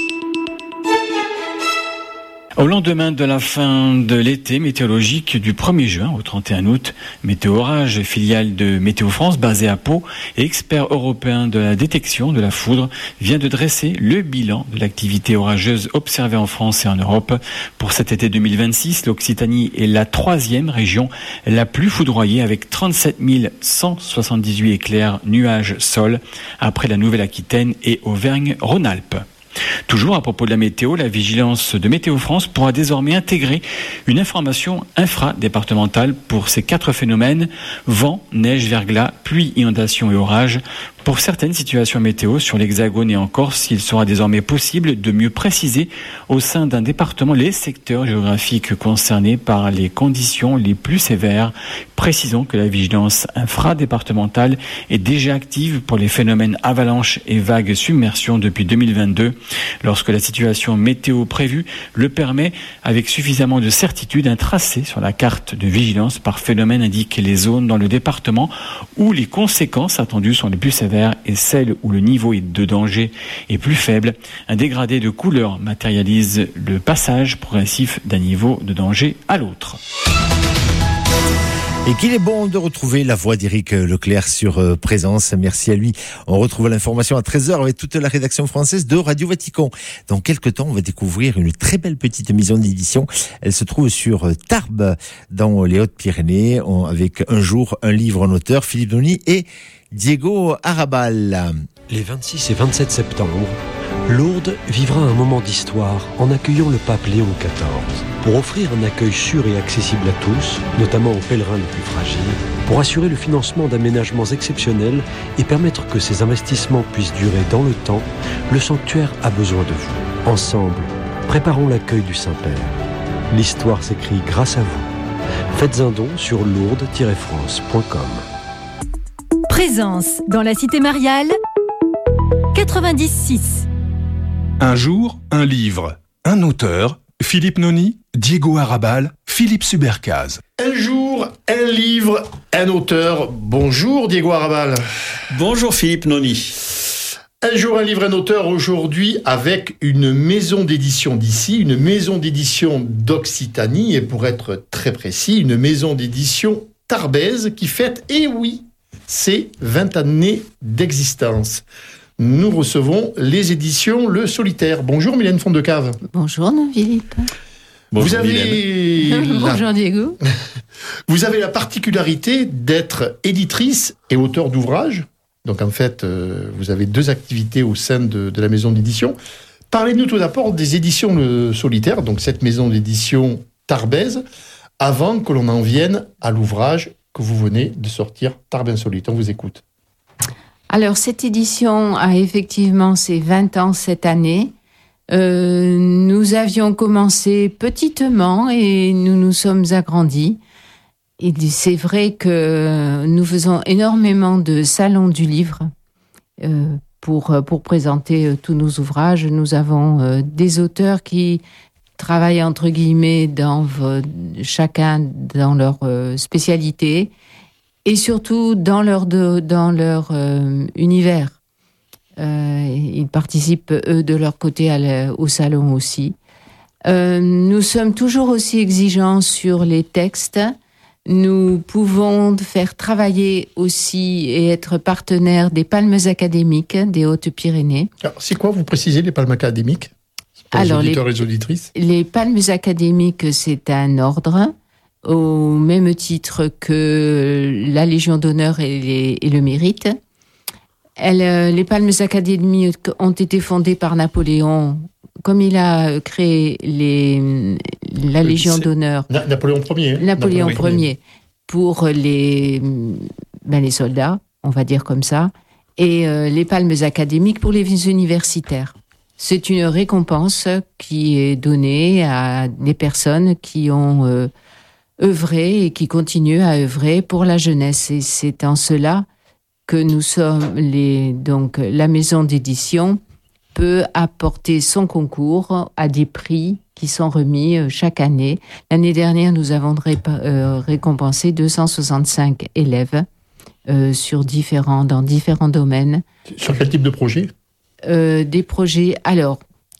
Au lendemain de la fin de l'été météorologique du premier juin au trente et un août, Météo Orage, filiale de Météo France basée à Pau et expert européen de la détection de la foudre, vient de dresser le bilan de l'activité orageuse observée en France et en Europe. Pour cet été deux mille vingt-six, l'Occitanie est la troisième région la plus foudroyée avec trente-sept mille cent soixante-dix-huit éclairs, nuages, sol, après la Nouvelle-Aquitaine et Auvergne-Rhône-Alpes. Toujours à propos de la météo, la vigilance de Météo France pourra désormais intégrer une information infra-départementale pour ces quatre phénomènes: vent, neige, verglas, pluie, inondation et orage. Pour certaines situations météo sur l'Hexagone et en Corse, il sera désormais possible de mieux préciser au sein d'un département les secteurs géographiques concernés par les conditions les plus sévères. Précisons que la vigilance infra-départementale est déjà active pour les phénomènes avalanches et vagues submersion depuis deux mille vingt-deux. Lorsque la situation météo prévue le permet, avec suffisamment de certitude, un tracé sur la carte de vigilance par phénomène indique les zones dans le département où les conséquences attendues sont les plus sévères et celles où le niveau de danger est plus faible. Un dégradé de couleur matérialise le passage progressif d'un niveau de danger à l'autre.
Et qu'il est bon de retrouver la voix d'Éric Leclerc sur euh, Présence. Merci à lui. On retrouve l'information à treize heures avec toute la rédaction française de Radio Vatican. Dans quelques temps, on va découvrir une très belle petite maison d'édition. Elle se trouve sur Tarbes, dans les Hautes-Pyrénées, avec un jour un livre en auteur, Philippe Doni et Diego Arrabal.
Les vingt-six et vingt-sept septembre, Lourdes vivra un moment d'histoire en accueillant le pape Léon quatorze. Pour offrir un accueil sûr et accessible à tous, notamment aux pèlerins les plus fragiles, pour assurer le financement d'aménagements exceptionnels et permettre que ces investissements puissent durer dans le temps, le sanctuaire a besoin de vous. Ensemble, préparons l'accueil du Saint-Père. L'histoire s'écrit grâce à vous. Faites un don sur lourdes tiret france point com.
Présence dans la cité mariale quatre-vingt-dix six.
Un jour, un livre, un auteur, Philippe Noni, Diego Arrabal, Philippe Subercaz.
Un jour, un livre, un auteur. Bonjour Diego Arrabal.
Bonjour Philippe Noni.
Un jour, un livre, un auteur, aujourd'hui avec une maison d'édition d'ici, une maison d'édition d'Occitanie, et pour être très précis, une maison d'édition tarbaise qui fête, et oui, ses vingt années d'existence. Nous recevons les éditions Le Solitaire. Bonjour Mylène Fondecave.
Bonjour Philippe.
Bonjour, vous avez la...
Bonjour Diego.
Vous avez la particularité d'être éditrice et auteur d'ouvrages. Donc en fait, euh, vous avez deux activités au sein de, de la maison d'édition. Parlez-nous tout d'abord des éditions Le Solitaire, donc cette maison d'édition tarbaise, avant que l'on en vienne à l'ouvrage que vous venez de sortir, Tarbes Insolite. On vous écoute.
Alors cette édition a effectivement ses vingt ans cette année. Euh, nous avions commencé petitement et nous nous sommes agrandis. Et c'est vrai que nous faisons énormément de salons du livre euh, pour, pour présenter tous nos ouvrages. Nous avons euh, des auteurs qui travaillent entre guillemets dans chacun dans leur euh, spécialité et surtout dans leur, de, dans leur euh, univers. Euh, ils participent eux de leur côté à au salon aussi. Euh, nous sommes toujours aussi exigeants sur les textes. Nous pouvons faire travailler aussi et être partenaires des palmes académiques des Hautes-Pyrénées.
Alors, c'est quoi, vous précisez, les palmes académiques pour Alors, les auditeurs les, et les auditrices?
Les palmes académiques, c'est un ordre, au même titre que la Légion d'honneur et, les, et le mérite. Elles, les palmes académiques ont été fondées par Napoléon. Comme il a créé les, la Légion c'est d'honneur...
Na- Napoléon Ier. Hein
Napoléon, Napoléon Ier. Pour les, ben les soldats, on va dire comme ça, et euh, les palmes académiques pour les universitaires. C'est une récompense qui est donnée à des personnes qui ont euh, œuvré et qui continuent à œuvrer pour la jeunesse. Et c'est en cela que nous sommes les, donc, la maison d'édition peut apporter son concours à des prix qui sont remis chaque année. L'année dernière, nous avons ré- euh, récompensé deux cent soixante-cinq élèves euh, sur différents, dans différents domaines.
Sur quel type de projet ?
euh, Des projets... Alors,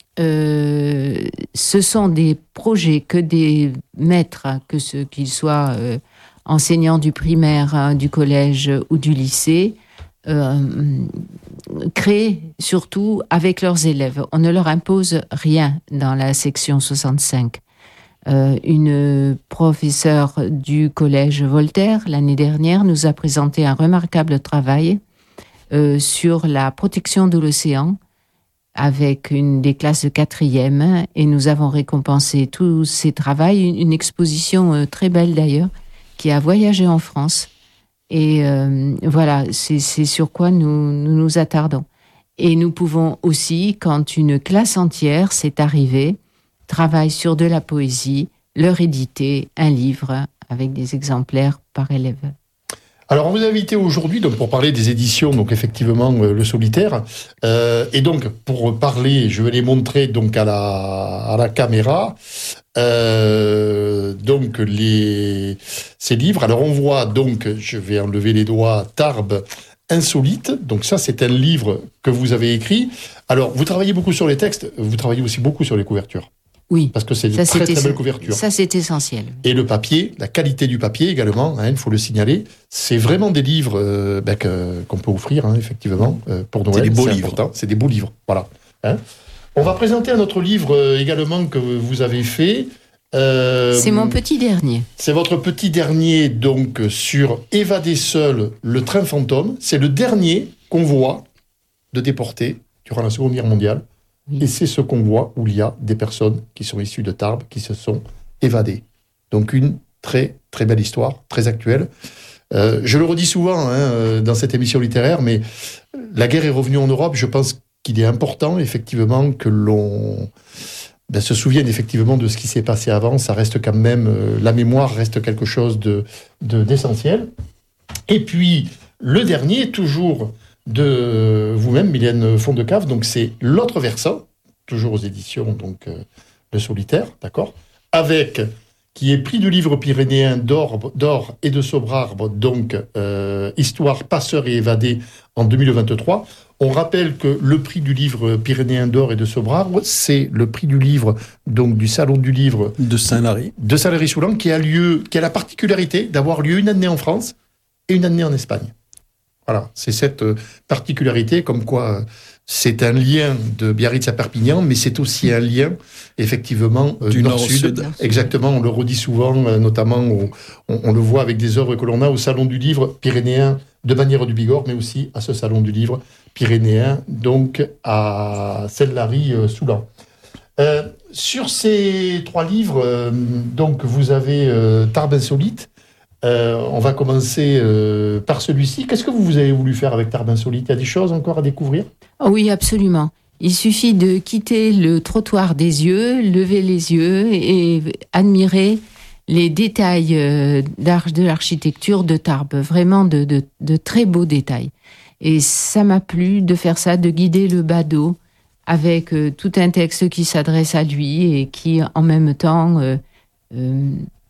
euh, ce sont des projets que des maîtres, que ce, qu'ils soient euh, enseignants du primaire, hein, du collège ou du lycée, Euh, créés surtout avec leurs élèves. On ne leur impose rien dans la section soixante-cinq. Euh, une professeure du collège Voltaire, l'année dernière, nous a présenté un remarquable travail euh, sur la protection de l'océan avec une des classes de quatrième, et nous avons récompensé tous ces travaux. Une, une exposition euh, très belle d'ailleurs, qui a voyagé en France. Et euh, voilà, c'est, c'est sur quoi nous, nous nous attardons. Et nous pouvons aussi, quand une classe entière s'est arrivée, travaille sur de la poésie, leur éditer un livre avec des exemplaires par élève.
Alors, on vous a invité aujourd'hui donc, pour parler des éditions, donc effectivement, euh, Le Solitaire. Euh, et donc, pour parler, je vais les montrer donc à la, à la caméra. Euh, donc, les, ces livres. Alors, on voit donc, je vais enlever les doigts, Tarbes Insolite. Donc, ça, c'est un livre que vous avez écrit. Alors, vous travaillez beaucoup sur les textes, vous travaillez aussi beaucoup sur les couvertures.
Oui.
Parce que c'est une très, très belle couverture.
Ça, c'est essentiel.
Et le papier, la qualité du papier également, il hein, faut le signaler. C'est vraiment des livres euh, ben, que, qu'on peut offrir, hein, effectivement, euh, pour Noël.
C'est des beaux
c'est
livres.
Important. C'est des beaux livres, voilà. Hein. On va présenter un autre livre euh, également que vous avez fait.
Euh, c'est mon petit dernier.
C'est votre petit dernier, donc, sur Évader seul, le train fantôme. C'est le dernier convoi de déportés durant la Seconde Guerre mondiale. Oui. Et c'est ce convoi où il y a des personnes qui sont issues de Tarbes, qui se sont évadé. Donc une très très belle histoire, très actuelle. Euh, je le redis souvent hein, dans cette émission littéraire, mais la guerre est revenue en Europe. Je pense qu'il est important, effectivement, que l'on ben, se souvienne effectivement de ce qui s'est passé avant. Ça reste quand même, euh, la mémoire reste quelque chose de, de, d'essentiel. Et puis, le dernier, toujours de vous-même, Mylène Fondecave, donc c'est l'autre versant, toujours aux éditions donc euh, Le Solitaire, d'accord, avec... qui est prix du livre pyrénéen d'or, d'or et de Sobrarbe, donc euh, Histoire, passeur et évadé en deux mille vingt-trois. On rappelle que le prix du livre pyrénéen d'or et de Sobrarbe, c'est le prix du livre donc du Salon du livre
de Saint-Lary,
de Saint-Lary-Soulan, qui a lieu, qui a la particularité d'avoir lieu une année en France et une année en Espagne. Voilà, c'est cette particularité, comme quoi c'est un lien de Biarritz à Perpignan, mais c'est aussi un lien, effectivement, euh,
du
nord-sud.
nord-sud.
Exactement, on le redit souvent, euh, notamment, on, on, on le voit avec des œuvres que l'on a au Salon du Livre pyrénéen de Bagnères du Bigorre, mais aussi à ce Salon du Livre pyrénéen, donc à Saint-Lary-Soulan. Euh, sur ces trois livres, euh, donc vous avez euh, Tarbes Insolite. Euh, on va commencer euh, par celui-ci. Qu'est-ce que vous, vous avez voulu faire avec Tarbes Insolite ? Il y a des choses encore à découvrir ?
Oui, absolument. Il suffit de quitter le trottoir des yeux, lever les yeux et admirer les détails euh, d'art, de l'architecture de Tarbes. Vraiment de, de, de très beaux détails. Et ça m'a plu de faire ça, de guider le badaud avec euh, tout un texte qui s'adresse à lui et qui, en même temps... Euh, euh,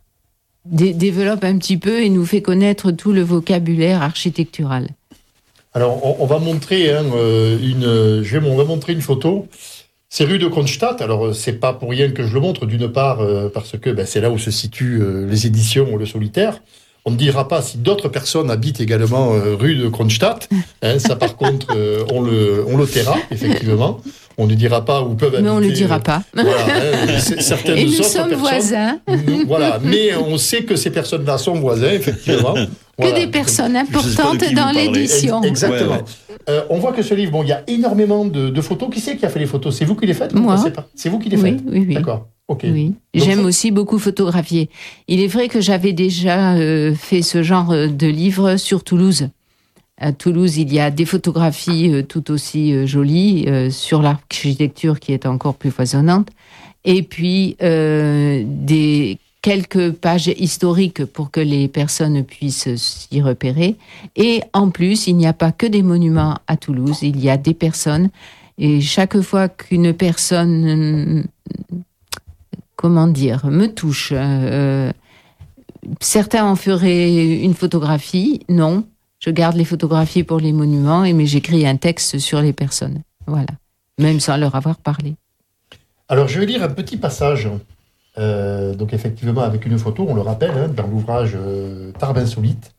Dé- développe un petit peu et nous fait connaître tout le vocabulaire architectural.
Alors, on, on va montrer hein, une, je vais, on va montrer une photo. C'est rue de Kronstadt. Alors, c'est pas pour rien que je le montre. D'une part, euh, parce que ben, c'est là où se situent euh, les éditions Le Solitaire. On ne dira pas si d'autres personnes habitent également euh, rue de Kronstadt. Hein, ça, par contre, euh, on le, on le taira, effectivement. On ne dira pas où peuvent habiter.
Mais on ne le dira pas.
Euh, voilà, hein, certaines
et nous
autres
sommes
personnes,
voisins.
Nous, voilà, mais on sait que ces personnes-là sont voisins, effectivement.
Que
Voilà.
des personnes importantes dans l'édition.
Exactement.
Ouais, ouais.
Euh, on voit que ce livre, bon, il y a énormément de, de photos. Qui c'est qui a fait les photos ? C'est vous qui les faites ?
Moi.
C'est pas. C'est vous qui les
Oui,
faites ?
oui, oui.
D'accord. Ok.
Oui.
Donc,
J'aime
ça-
aussi beaucoup photographier. Il est vrai que j'avais déjà euh, fait ce genre de livre sur Toulouse. À Toulouse, il y a des photographies euh, tout aussi euh, jolies euh, sur l'architecture qui est encore plus foisonnante. Et puis, euh, des quelques pages historiques pour que les personnes puissent s'y repérer. Et en plus, il n'y a pas que des monuments à Toulouse, il y a des personnes. Et chaque fois qu'une personne, comment dire, me touche, euh, certains en feraient une photographie, non. Je garde les photographies pour les monuments, et mais j'écris un texte sur les personnes. Voilà. Même sans leur avoir parlé.
Alors, je vais lire un petit passage. Euh, donc, effectivement, avec une photo, on le rappelle, hein, dans l'ouvrage euh, Tarbes Insolite.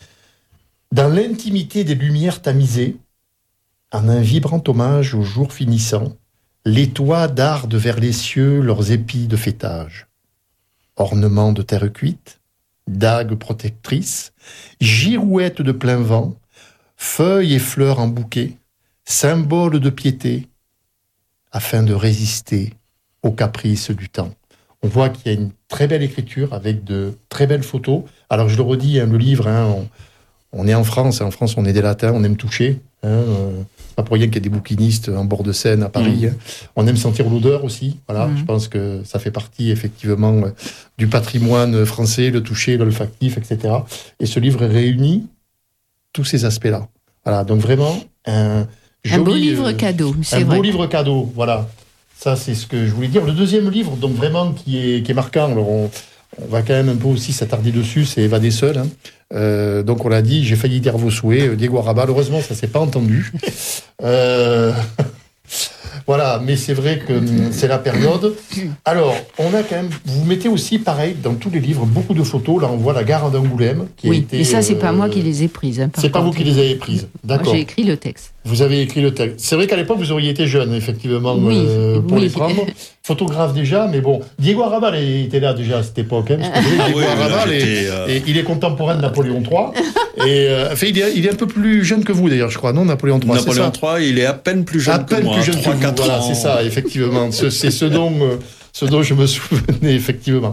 Dans l'intimité des lumières tamisées, en un vibrant hommage au jour finissant, les toits dardent vers les cieux leurs épis de fêtage. Ornements de terre cuite, dagues protectrices, girouettes de plein vent, feuilles et fleurs en bouquet, symboles de piété, afin de résister aux caprices du temps. On voit qu'il y a une très belle écriture avec de très belles photos. Alors je le redis, hein, le livre, hein, on, on est en France, en France on est des latins, on aime toucher. Hein, euh, c'est pas pour rien qu'il y a des bouquinistes en bord de Seine à Paris. Mmh. Hein. On aime sentir l'odeur aussi. Voilà, mmh. Je pense que ça fait partie effectivement euh, du patrimoine français, le toucher, l'olfactif, et cetera. Et ce livre réunit tous ces aspects-là. Voilà, donc vraiment un joli,
un beau livre
euh,
cadeau, c'est
un
vrai.
beau livre cadeau, voilà. Ça, c'est ce que je voulais dire. Le deuxième livre, donc vraiment qui est, qui est marquant, alors on, on va quand même un peu aussi s'attarder dessus, c'est Évadé seul. Hein. Euh, donc on l'a dit, j'ai failli dire vos souhaits, Diego Arrabal. Heureusement, ça s'est pas entendu. euh, voilà, mais c'est vrai que c'est la période. Alors, on a quand même, vous mettez aussi, pareil, dans tous les livres, beaucoup de photos. Là, on voit la gare d'Angoulême. Qui
oui,
a été,
et ça, c'est
euh,
pas moi qui les ai prises. Hein,
c'est pas vous qui les avez prises, d'accord.
Moi, j'ai écrit le texte.
Vous avez écrit le texte. C'est vrai qu'à l'époque, vous auriez été jeune, effectivement,
oui,
euh, pour
oui.
les prendre. Photographe déjà, mais bon. Diego Arrabal était là déjà à cette époque. Hein, parce que Diego
Ah oui,
Arrabal,
là,
est,
euh...
et, il est contemporain de Napoléon trois. Et, euh, enfin, il, est, il est un peu plus jeune que vous, d'ailleurs, je crois, non, Napoléon trois.
Napoléon trois, il est à peine plus jeune
à peine
que moi.
plus jeune
trois,
que vous, voilà, c'est ça, effectivement. C'est ce dont, euh, ce dont je me souvenais, effectivement.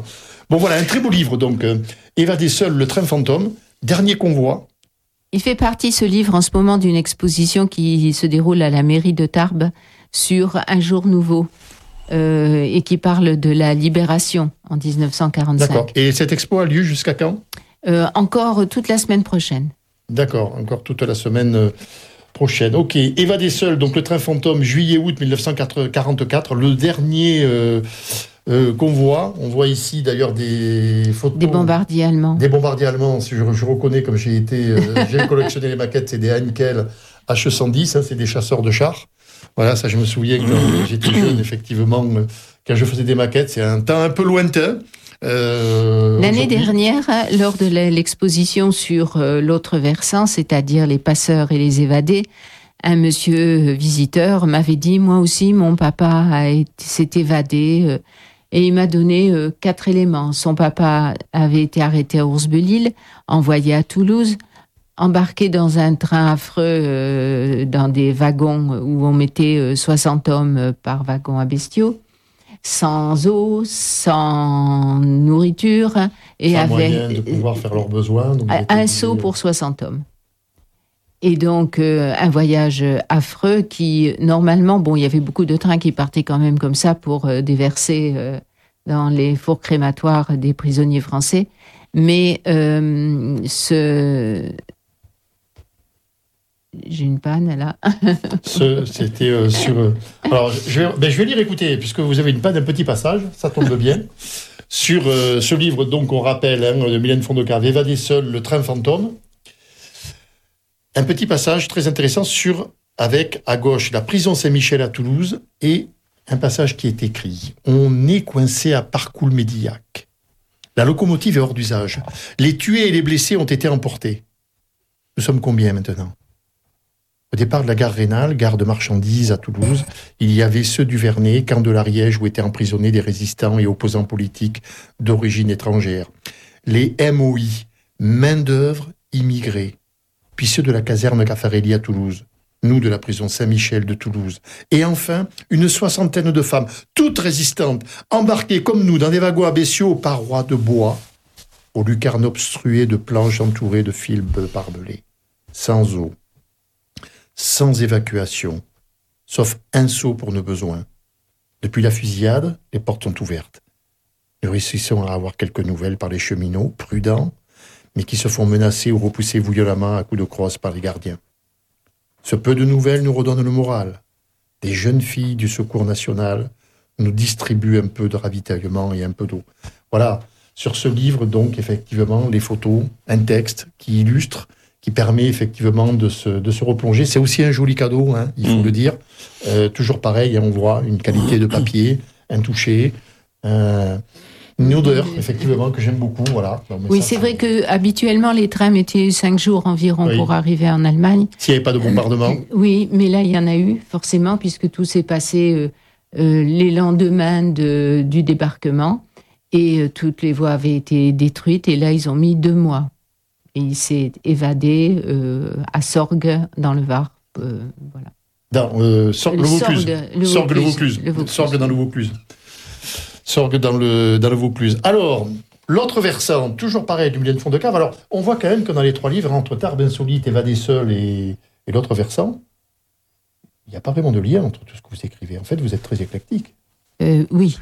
Bon voilà, un très beau livre donc. Euh, Évadé seul, le train fantôme, dernier convoi.
Il fait partie, ce livre, en ce moment, d'une exposition qui se déroule à la mairie de Tarbes sur Un jour nouveau euh, et qui parle de la libération en dix-neuf cent quarante-cinq.
D'accord. Et cette expo a lieu jusqu'à quand ?
euh, Encore toute la semaine prochaine.
D'accord, encore toute la semaine euh, prochaine. Ok, Évadé seul, donc le train fantôme, juillet-août dix-neuf cent quarante-quatre, le dernier euh, euh, convoi. On voit ici d'ailleurs des photos.
Des bombardiers allemands.
Des bombardiers allemands, je, je reconnais comme j'ai été, euh, j'ai collectionné les maquettes, c'est des Heinkel H cent dix, hein, c'est des chasseurs de chars. Voilà, ça je me souviens quand j'étais jeune, effectivement, quand je faisais des maquettes, c'est un temps un peu lointain. Euh,
L'année
aujourd'hui.
dernière, lors de l'exposition sur euh, l'autre versant, c'est-à-dire les passeurs et les évadés, un monsieur visiteur m'avait dit, moi aussi, mon papa a été, s'est évadé, euh, et il m'a donné euh, quatre éléments. Son papa avait été arrêté à Oursbelil, envoyé à Toulouse, embarqué dans un train affreux, euh, dans des wagons où on mettait euh, soixante hommes par wagon à bestiaux, sans eau, sans nourriture, et
Sans
avec
moyen de pouvoir faire leurs besoins. Donc
un, un seau pour soixante hommes. Et donc, euh, un voyage affreux qui, normalement, bon, il y avait beaucoup de trains qui partaient quand même comme ça pour euh, déverser euh, dans les fours crématoires des prisonniers français. Mais euh, ce... J'ai une panne, là.
Ce, c'était euh, sur... Euh, alors, je vais, ben, je vais lire, écoutez, puisque vous avez une panne, un petit passage, ça tombe bien. Sur euh, ce livre, donc, on rappelle, hein, de Mylène Fondecave, Évadé seul, le train fantôme. Un petit passage très intéressant sur, avec, à gauche, la prison Saint-Michel à Toulouse, et un passage qui est écrit. On est coincé à Parcoul-Médillac. La locomotive est hors d'usage. Les tués et les blessés ont été emportés. Nous sommes combien maintenant ? Au départ de la gare Rénale, gare de marchandises à Toulouse, il y avait ceux du Vernet, camp de l'Ariège, où étaient emprisonnés des résistants et opposants politiques d'origine étrangère. Les M O I, main-d'œuvre immigrée. Puis ceux de la caserne Caffarelli à Toulouse. Nous de la prison Saint-Michel de Toulouse. Et enfin, une soixantaine de femmes, toutes résistantes, embarquées comme nous dans des wagons à bestiaux aux parois de bois, aux lucarnes obstruées de planches entourées de fils barbelés. Sans eau. Sans évacuation, sauf un seau pour nos besoins. Depuis la fusillade, les portes sont ouvertes. Nous réussissons à avoir quelques nouvelles par les cheminots, prudents, mais qui se font menacer ou repousser violemment à coups de crosse par les gardiens. Ce peu de nouvelles nous redonne le moral. Des jeunes filles du Secours national nous distribuent un peu de ravitaillement et un peu d'eau. Voilà, sur ce livre, donc, effectivement, les photos, un texte qui illustre, qui permet effectivement de se, de se replonger. C'est aussi un joli cadeau, hein, il faut mmh. le dire. Euh, toujours pareil, on voit une qualité de papier, un toucher, euh, une odeur, effectivement, que j'aime beaucoup. Voilà. Non,
oui,
ça,
c'est vrai que habituellement les trains mettaient cinq jours environ oui. pour arriver en Allemagne.
S'il n'y avait pas de bombardement.
Euh, oui, mais là, il y en a eu, forcément, puisque tout s'est passé euh, euh, les lendemains de, du débarquement. Et euh, toutes les voies avaient été détruites. Et là, ils ont mis deux mois. Et il s'est évadé euh, à Sorgues, dans le Var. Euh, voilà.
Dans euh, Sorgues, le Vaucluse. Sorgues, le Vaucluse.
Le Vaucluse.
Sorgues dans le Vaucluse. Sorgues dans le, dans le Vaucluse. Alors, l'autre versant, toujours pareil, du Mylène Fondecave. Alors, on voit quand même que dans les trois livres, entre Tarbes insolite, Évadé seul et, et l'autre versant, il n'y a pas vraiment de lien entre tout ce que vous écrivez. En fait, vous êtes très éclectique.
Euh, oui.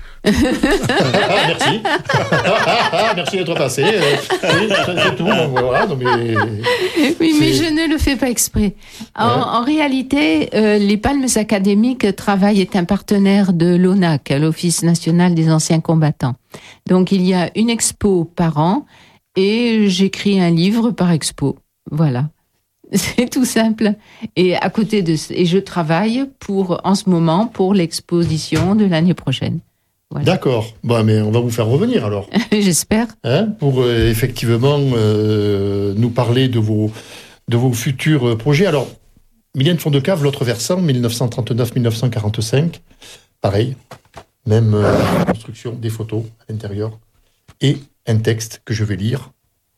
Merci. Merci d'être passé. Euh, oui, c'est tout. Donc, voilà, non, mais...
Oui, mais je ne le fais pas exprès. En, ouais. en réalité, euh, les Palmes académiques Travail est un partenaire de l'O N A C, l'Office national des anciens combattants. Donc, il y a une expo par an et j'écris un livre par expo. Voilà. C'est tout simple. Et à côté de, et je travaille pour, en ce moment, pour l'exposition de l'année prochaine. Voilà.
D'accord. Bon, mais on va vous faire revenir alors.
J'espère.
Hein, pour euh, effectivement euh, nous parler de vos, de vos futurs projets. Alors, Mylène Fondecave, l'autre versant, dix-neuf cent trente-neuf à dix-neuf cent quarante-cinq. Pareil. Même euh, construction, des photos à l'intérieur. Et un texte que je vais lire.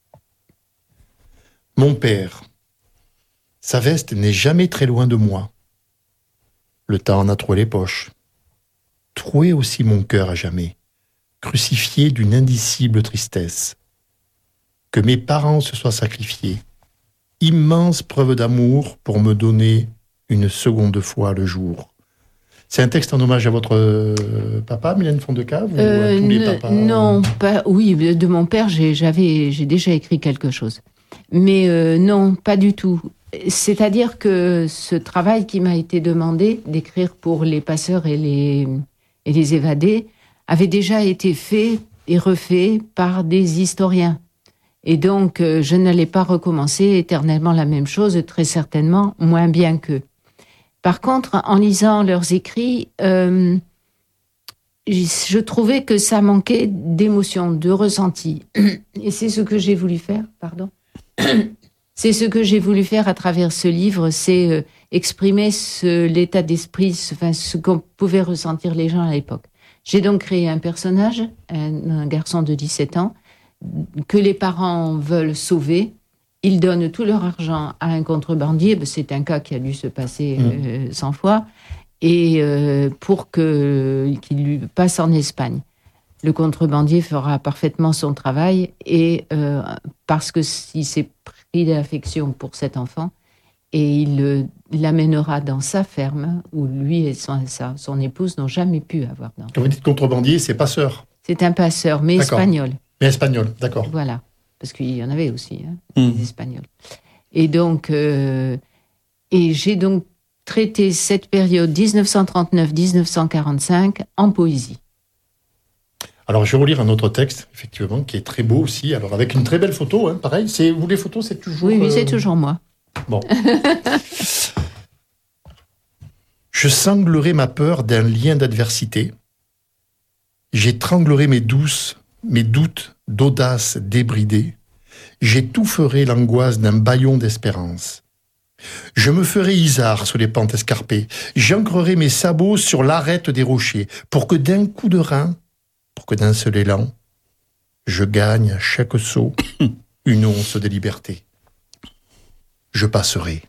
Mon père. Sa veste n'est jamais très loin de moi. Le temps en a troué les poches. Troué aussi mon cœur à jamais. crucifié d'une indicible tristesse. Que mes parents se soient sacrifiés, immense preuve d'amour pour me donner une seconde fois le jour. C'est un texte en hommage à votre euh, papa, Mylène Fondecave, ou
Euh,
à tous les
ne-
papas
non, pas. Oui, de mon père, j'ai, j'avais, j'ai déjà écrit quelque chose, mais euh, non, pas du tout. C'est-à-dire que ce travail qui m'a été demandé d'écrire pour les passeurs et les et les évadés avait déjà été fait et refait par des historiens. Et donc, euh, je n'allais pas recommencer éternellement la même chose, très certainement moins bien qu'eux. Par contre, en lisant leurs écrits, euh, je trouvais que ça manquait d'émotion, de ressenti. Et c'est ce que j'ai voulu faire, pardon. C'est ce que j'ai voulu faire à travers ce livre, c'est euh, exprimer ce, l'état d'esprit, ce, enfin, ce qu'on pouvait ressentir les gens à l'époque. J'ai donc créé un personnage, un, un garçon de dix-sept ans, que les parents veulent sauver. Ils donnent tout leur argent à un contrebandier, c'est un cas qui a dû se passer euh, cent fois, et euh, pour que, qu'il lui passe en Espagne. Le contrebandier fera parfaitement son travail, et euh, parce que s'il s'est pris d'affection pour cet enfant, et il le- l'amènera dans sa ferme, où lui et son, sa- son épouse n'ont jamais pu avoir d'enfant.
Quand vous dites contrebandier, c'est passeur.
C'est un passeur, mais
D'accord.
espagnol.
Mais espagnol, d'accord.
Voilà, parce qu'il y en avait aussi, hein,
Mm.
des Espagnols. Et donc, euh, et j'ai donc traité cette période dix-neuf cent trente-neuf à dix-neuf cent quarante-cinq en poésie.
Alors, je vais relire un autre texte, effectivement, qui est très beau aussi. Alors, avec une très belle photo, hein, pareil. C'est, vous, les photos, c'est toujours...
Oui, oui,
euh,
c'est toujours moi.
Bon. Je sanglerai ma peur d'un lien d'adversité. J'étranglerai mes douces, mes doutes d'audace débridés. J'étoufferai l'angoisse d'un bâillon d'espérance. Je me ferai isard sur les pentes escarpées. J'ancrerai mes sabots sur l'arête des rochers pour que d'un coup de rein, pour que d'un seul élan, je gagne à chaque saut une once de liberté. Je passerai.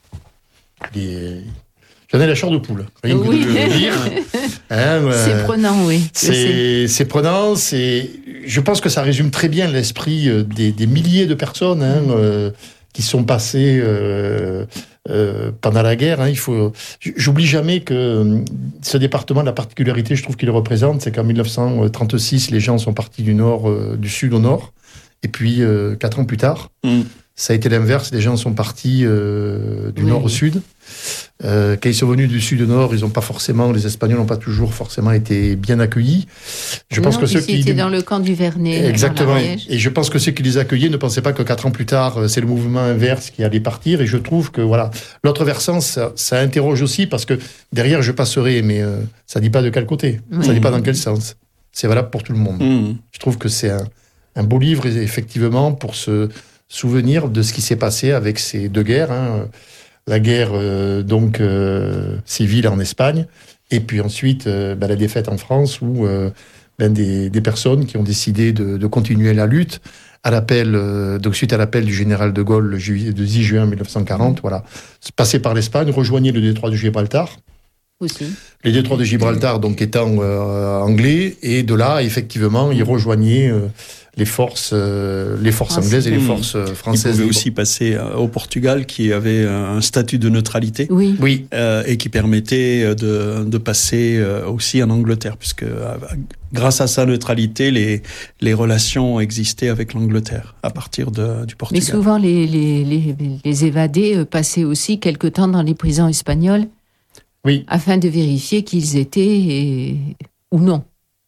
Les... J'en ai la chair de poule. Rien que
Oui.
de le dire. Hein,
C'est
euh,
prenant, oui. je sais.
C'est, c'est prenant. C'est, je pense que ça résume très bien l'esprit euh, des, des milliers de personnes hein, euh, qui sont passées euh, euh, pendant la guerre. Hein. Il faut, j'oublie jamais que euh, ce département, la particularité, je trouve qu'il représente, c'est qu'en mille neuf cent trente-six, les gens sont partis du nord, euh, du sud au nord, et puis euh, quatre ans plus tard,
Mm.
ça a été l'inverse. Les gens sont partis euh, du
Oui.
nord au sud. Euh, quand ils sont venus du sud au nord, ils n'ont pas forcément, les Espagnols n'ont pas toujours forcément été bien accueillis. Je pense
Non,
que ceux
ici,
qui
c'était dans le camp du Vernet.
exactement.
dans l'Ariège.
Et je pense que ceux qui les accueillaient ne pensaient pas que quatre ans plus tard, euh, c'est le mouvement inverse qui allait partir. Et je trouve que voilà, l'autre versant, ça, ça interroge aussi parce que derrière, je passerai, mais euh, ça dit pas de quel côté,
Oui.
ça dit pas dans quel sens. C'est valable pour tout le monde.
Mm.
Je trouve que c'est un, un beau livre, effectivement, pour se souvenir de ce qui s'est passé avec ces deux guerres. Hein. La guerre euh, donc euh, civile en Espagne, et puis ensuite euh, bah, la défaite en France, où euh, ben, des, des personnes qui ont décidé de, de continuer la lutte, à l'appel, euh, donc suite à l'appel du général de Gaulle le juillet, le dix juin mille neuf cent quarante, voilà, passer par l'Espagne, rejoigner le détroit de Gibraltar.
Aussi.
Les détroits de Gibraltar, donc étant euh, anglais, et de là, effectivement, ils rejoignaient euh, les forces, euh, les forces
Français.
anglaises et les
Mmh.
forces euh,
Il
françaises.
pouvait
libres.
aussi passer euh, au Portugal, qui avait un statut de neutralité.
Oui.
Oui,
euh, et qui permettait de, de passer euh, aussi en Angleterre, puisque euh, grâce à sa neutralité, les, les relations existaient avec l'Angleterre à partir de, du
Mais
Portugal.
souvent, les, les, les, les évadés euh, passaient aussi quelque temps dans les prisons espagnoles
oui.
afin de vérifier qu'ils étaient et... ou non.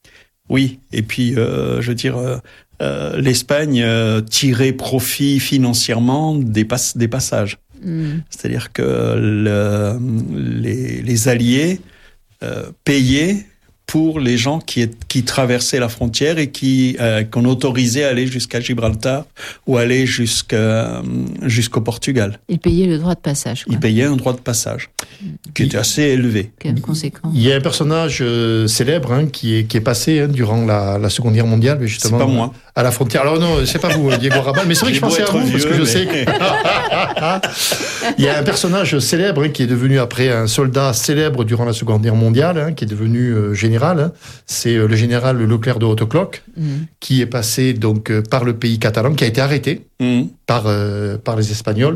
Oui, et puis, euh, je veux dire, euh, euh, l'Espagne euh, tirait profit financièrement des, pass- des passages.
Mm.
C'est-à-dire que le, les, les Alliés euh, payaient pour les gens qui, est, qui traversaient la frontière et qui euh, qu'on autorisait à aller jusqu'à Gibraltar ou aller jusqu'à, jusqu'au Portugal.
Ils payaient le droit de passage. Quoi.
Ils payaient un droit de passage. qui était assez élevé.
Conséquent.
Il y a un personnage euh, célèbre hein, qui, est, qui est passé hein, durant la, la Seconde Guerre mondiale, mais justement
c'est pas moi.
À la frontière. Alors non, c'est pas vous, Diego Arrabal, mais c'est vrai que je pensais à vous vieux, parce que je mais... sais que il y a un personnage célèbre hein, qui est devenu après un soldat célèbre durant la Seconde Guerre mondiale, hein, qui est devenu euh, général. Hein. C'est euh, le général Leclerc de Hautecloque, mmh. qui est passé donc euh, par le pays catalan, qui a été arrêté mmh. par euh, par les Espagnols.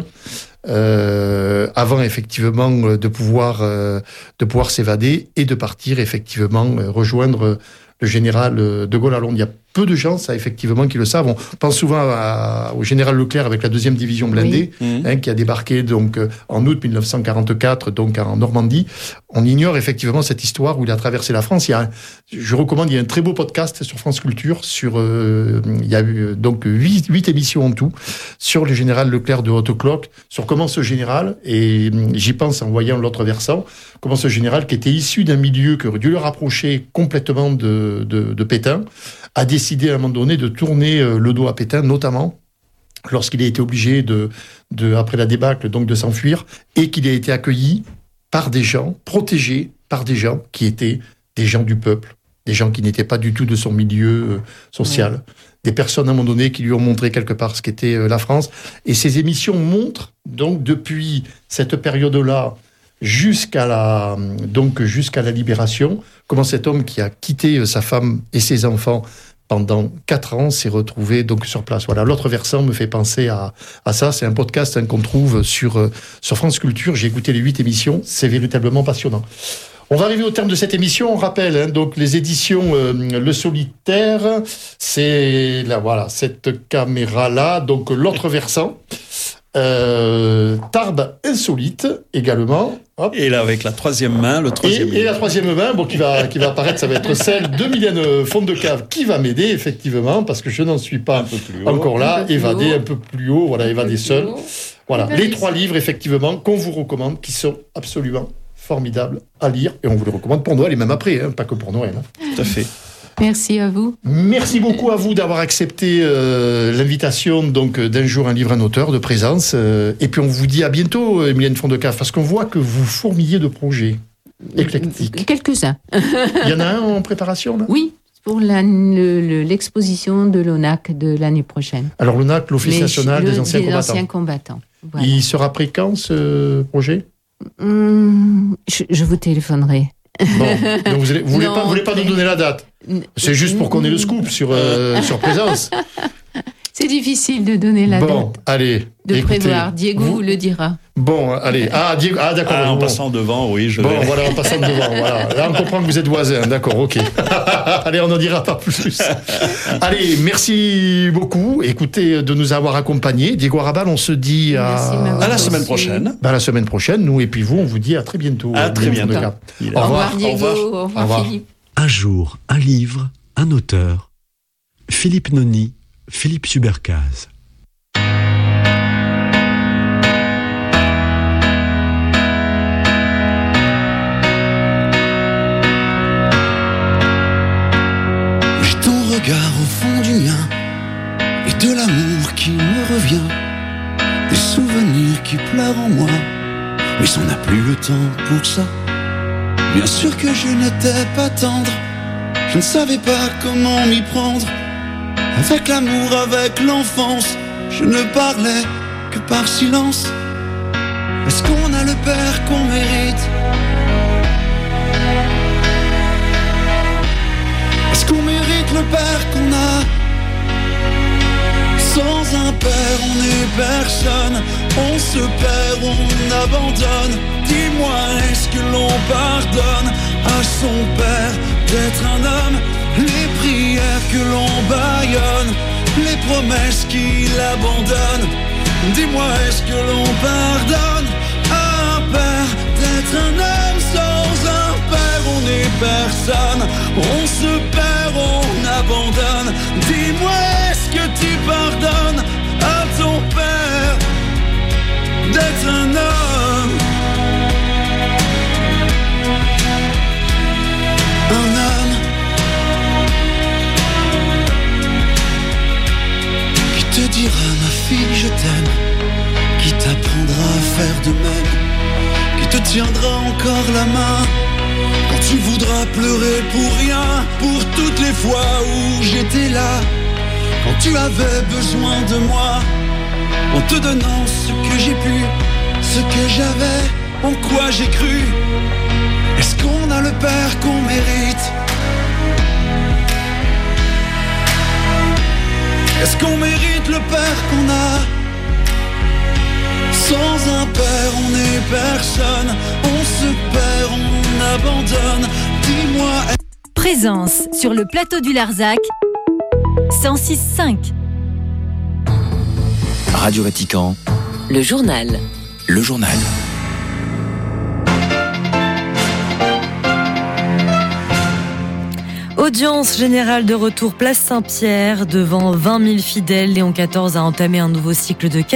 Euh, avant effectivement de pouvoir euh, de pouvoir s'évader et de partir effectivement euh, rejoindre le général de Gaulle à Londres. Il y a peu de gens, ça effectivement, qui le savent. On pense souvent à, au général Leclerc avec la deuxième division blindée, oui. hein, qui a débarqué donc en août dix-neuf cent quarante-quatre, donc en Normandie. On ignore effectivement cette histoire où il a traversé la France. Il y a, un, je recommande, il y a un très beau podcast sur France Culture sur, euh, il y a eu donc huit, huit émissions en tout sur le général Leclerc de Hautecloque, sur comment ce général, et j'y pense en voyant l'autre versant, comment ce général qui était issu d'un milieu qui aurait dû le rapprocher complètement de, de, de Pétain, a décidé à un moment donné de tourner le dos à Pétain, notamment lorsqu'il a été obligé de, de après la débâcle, donc de s'enfuir, et qu'il a été accueilli par des gens, protégé par des gens qui étaient des gens du peuple, des gens qui n'étaient pas du tout de son milieu social, ouais. des personnes à un moment donné qui lui ont montré quelque part ce qu'était la France. Et ces émissions montrent donc depuis cette période-là jusqu'à la donc jusqu'à la libération, comment cet homme qui a quitté sa femme et ses enfants pendant quatre ans s'est retrouvé donc sur place. Voilà, l'autre versant me fait penser à, à ça. C'est un podcast hein, qu'on trouve sur sur France Culture. J'ai écouté les huit émissions. C'est véritablement passionnant. On va arriver au terme de cette émission. On rappelle hein, donc les éditions euh, Le Solitaire. C'est là, voilà, cette caméra-là. Donc l'autre versant. Euh, Tarbes insolite également. Hop.
Et là avec la troisième main, le troisième.
Et, et la troisième main, bon qui va qui va apparaître, ça va être celle de Mylène Fondecave qui va m'aider effectivement parce que je n'en suis pas encore là. Évadé un peu plus haut, voilà, évadé seul. Voilà, les trois livres effectivement qu'on vous recommande, qui sont absolument formidables à lire et on vous les recommande pour Noël et même après, hein, pas que pour Noël. Hein.
Tout à fait.
Merci à vous.
Merci beaucoup à vous d'avoir accepté euh, l'invitation donc d'un jour un livre un auteur de présence euh, et puis on vous dit à bientôt Mylène Fondecave parce qu'on voit que vous fourmillez de projets éclectiques.
Quelques-uns.
Il y en a un en préparation là ?
Oui, pour la, le, l'exposition de l'O N A C de l'année prochaine.
Alors l'O N A C, l'Office
Mais
national
le,
des anciens
des
combattants.
Anciens combattants. Voilà.
Il sera pris quand ce projet ?
Hum, je, je vous téléphonerai.
Bon, donc vous ne voulez, voulez pas nous donner la date ? C'est juste pour qu'on ait le scoop sur, euh, sur Présence.
C'est difficile de donner la
bon,
date.
Bon, allez.
De
écoutez,
prévoir. Diego vous... vous le dira.
Bon, allez. Ah, Diego, ah d'accord.
Ah, en
bon.
passant devant, oui, je
Bon,
vais.
voilà, en passant devant, voilà. Là, on comprend que vous êtes voisins, d'accord, ok. Allez, on n'en dira pas plus. Allez, merci beaucoup. Écoutez, de nous avoir accompagnés. Diego Arrabal, on se dit à,
à la semaine prochaine.
Ben, à la semaine prochaine, nous, et puis vous, on vous dit à très bientôt.
À très bientôt.
Au
revoir. Au revoir, Diego. Au revoir,
au revoir.
Philippe.
Un jour, un livre, un auteur. Philippe Noni, Philippe Subercase.
J'ai ton regard au fond du mien et de l'amour qui me revient, des souvenirs qui pleurent en moi, mais on n'a plus le temps pour ça. Bien sûr que je n'étais pas tendre, je ne savais pas comment m'y prendre. Avec l'amour, avec l'enfance, je ne parlais que par silence. Est-ce qu'on a le père qu'on mérite? Est-ce qu'on mérite le père qu'on a? Sans un père, on n'est personne. On se perd, on abandonne. Dis-moi, est-ce que l'on pardonne à son père d'être un homme? Les prières que l'on bâillonne, les promesses qu'il abandonne. Dis-moi, est-ce que l'on pardonne à un père d'être un homme? Sans un père, on n'est personne. On se perd, on abandonne. Dis-moi, est-ce que tu pardonnes à ton père d'être un homme? Un homme qui te dira, ma fille, je t'aime, qui t'apprendra tiendras encore la main. Quand tu voudras pleurer pour rien, pour toutes les fois où j'étais là. Quand tu avais besoin de moi, en te donnant ce que j'ai pu, ce que j'avais, en quoi j'ai cru. Est-ce qu'on a le père qu'on mérite? Est-ce qu'on mérite le père qu'on a? Sans un père on n'est personne, on se perd, on abandonne. Dis-moi.
Présence sur le plateau du Larzac, cent six virgule cinq.
Radio Vatican.
Le journal.
Le journal.
Audience générale de retour place Saint-Pierre devant vingt mille fidèles. Léon quatorze a entamé un nouveau cycle de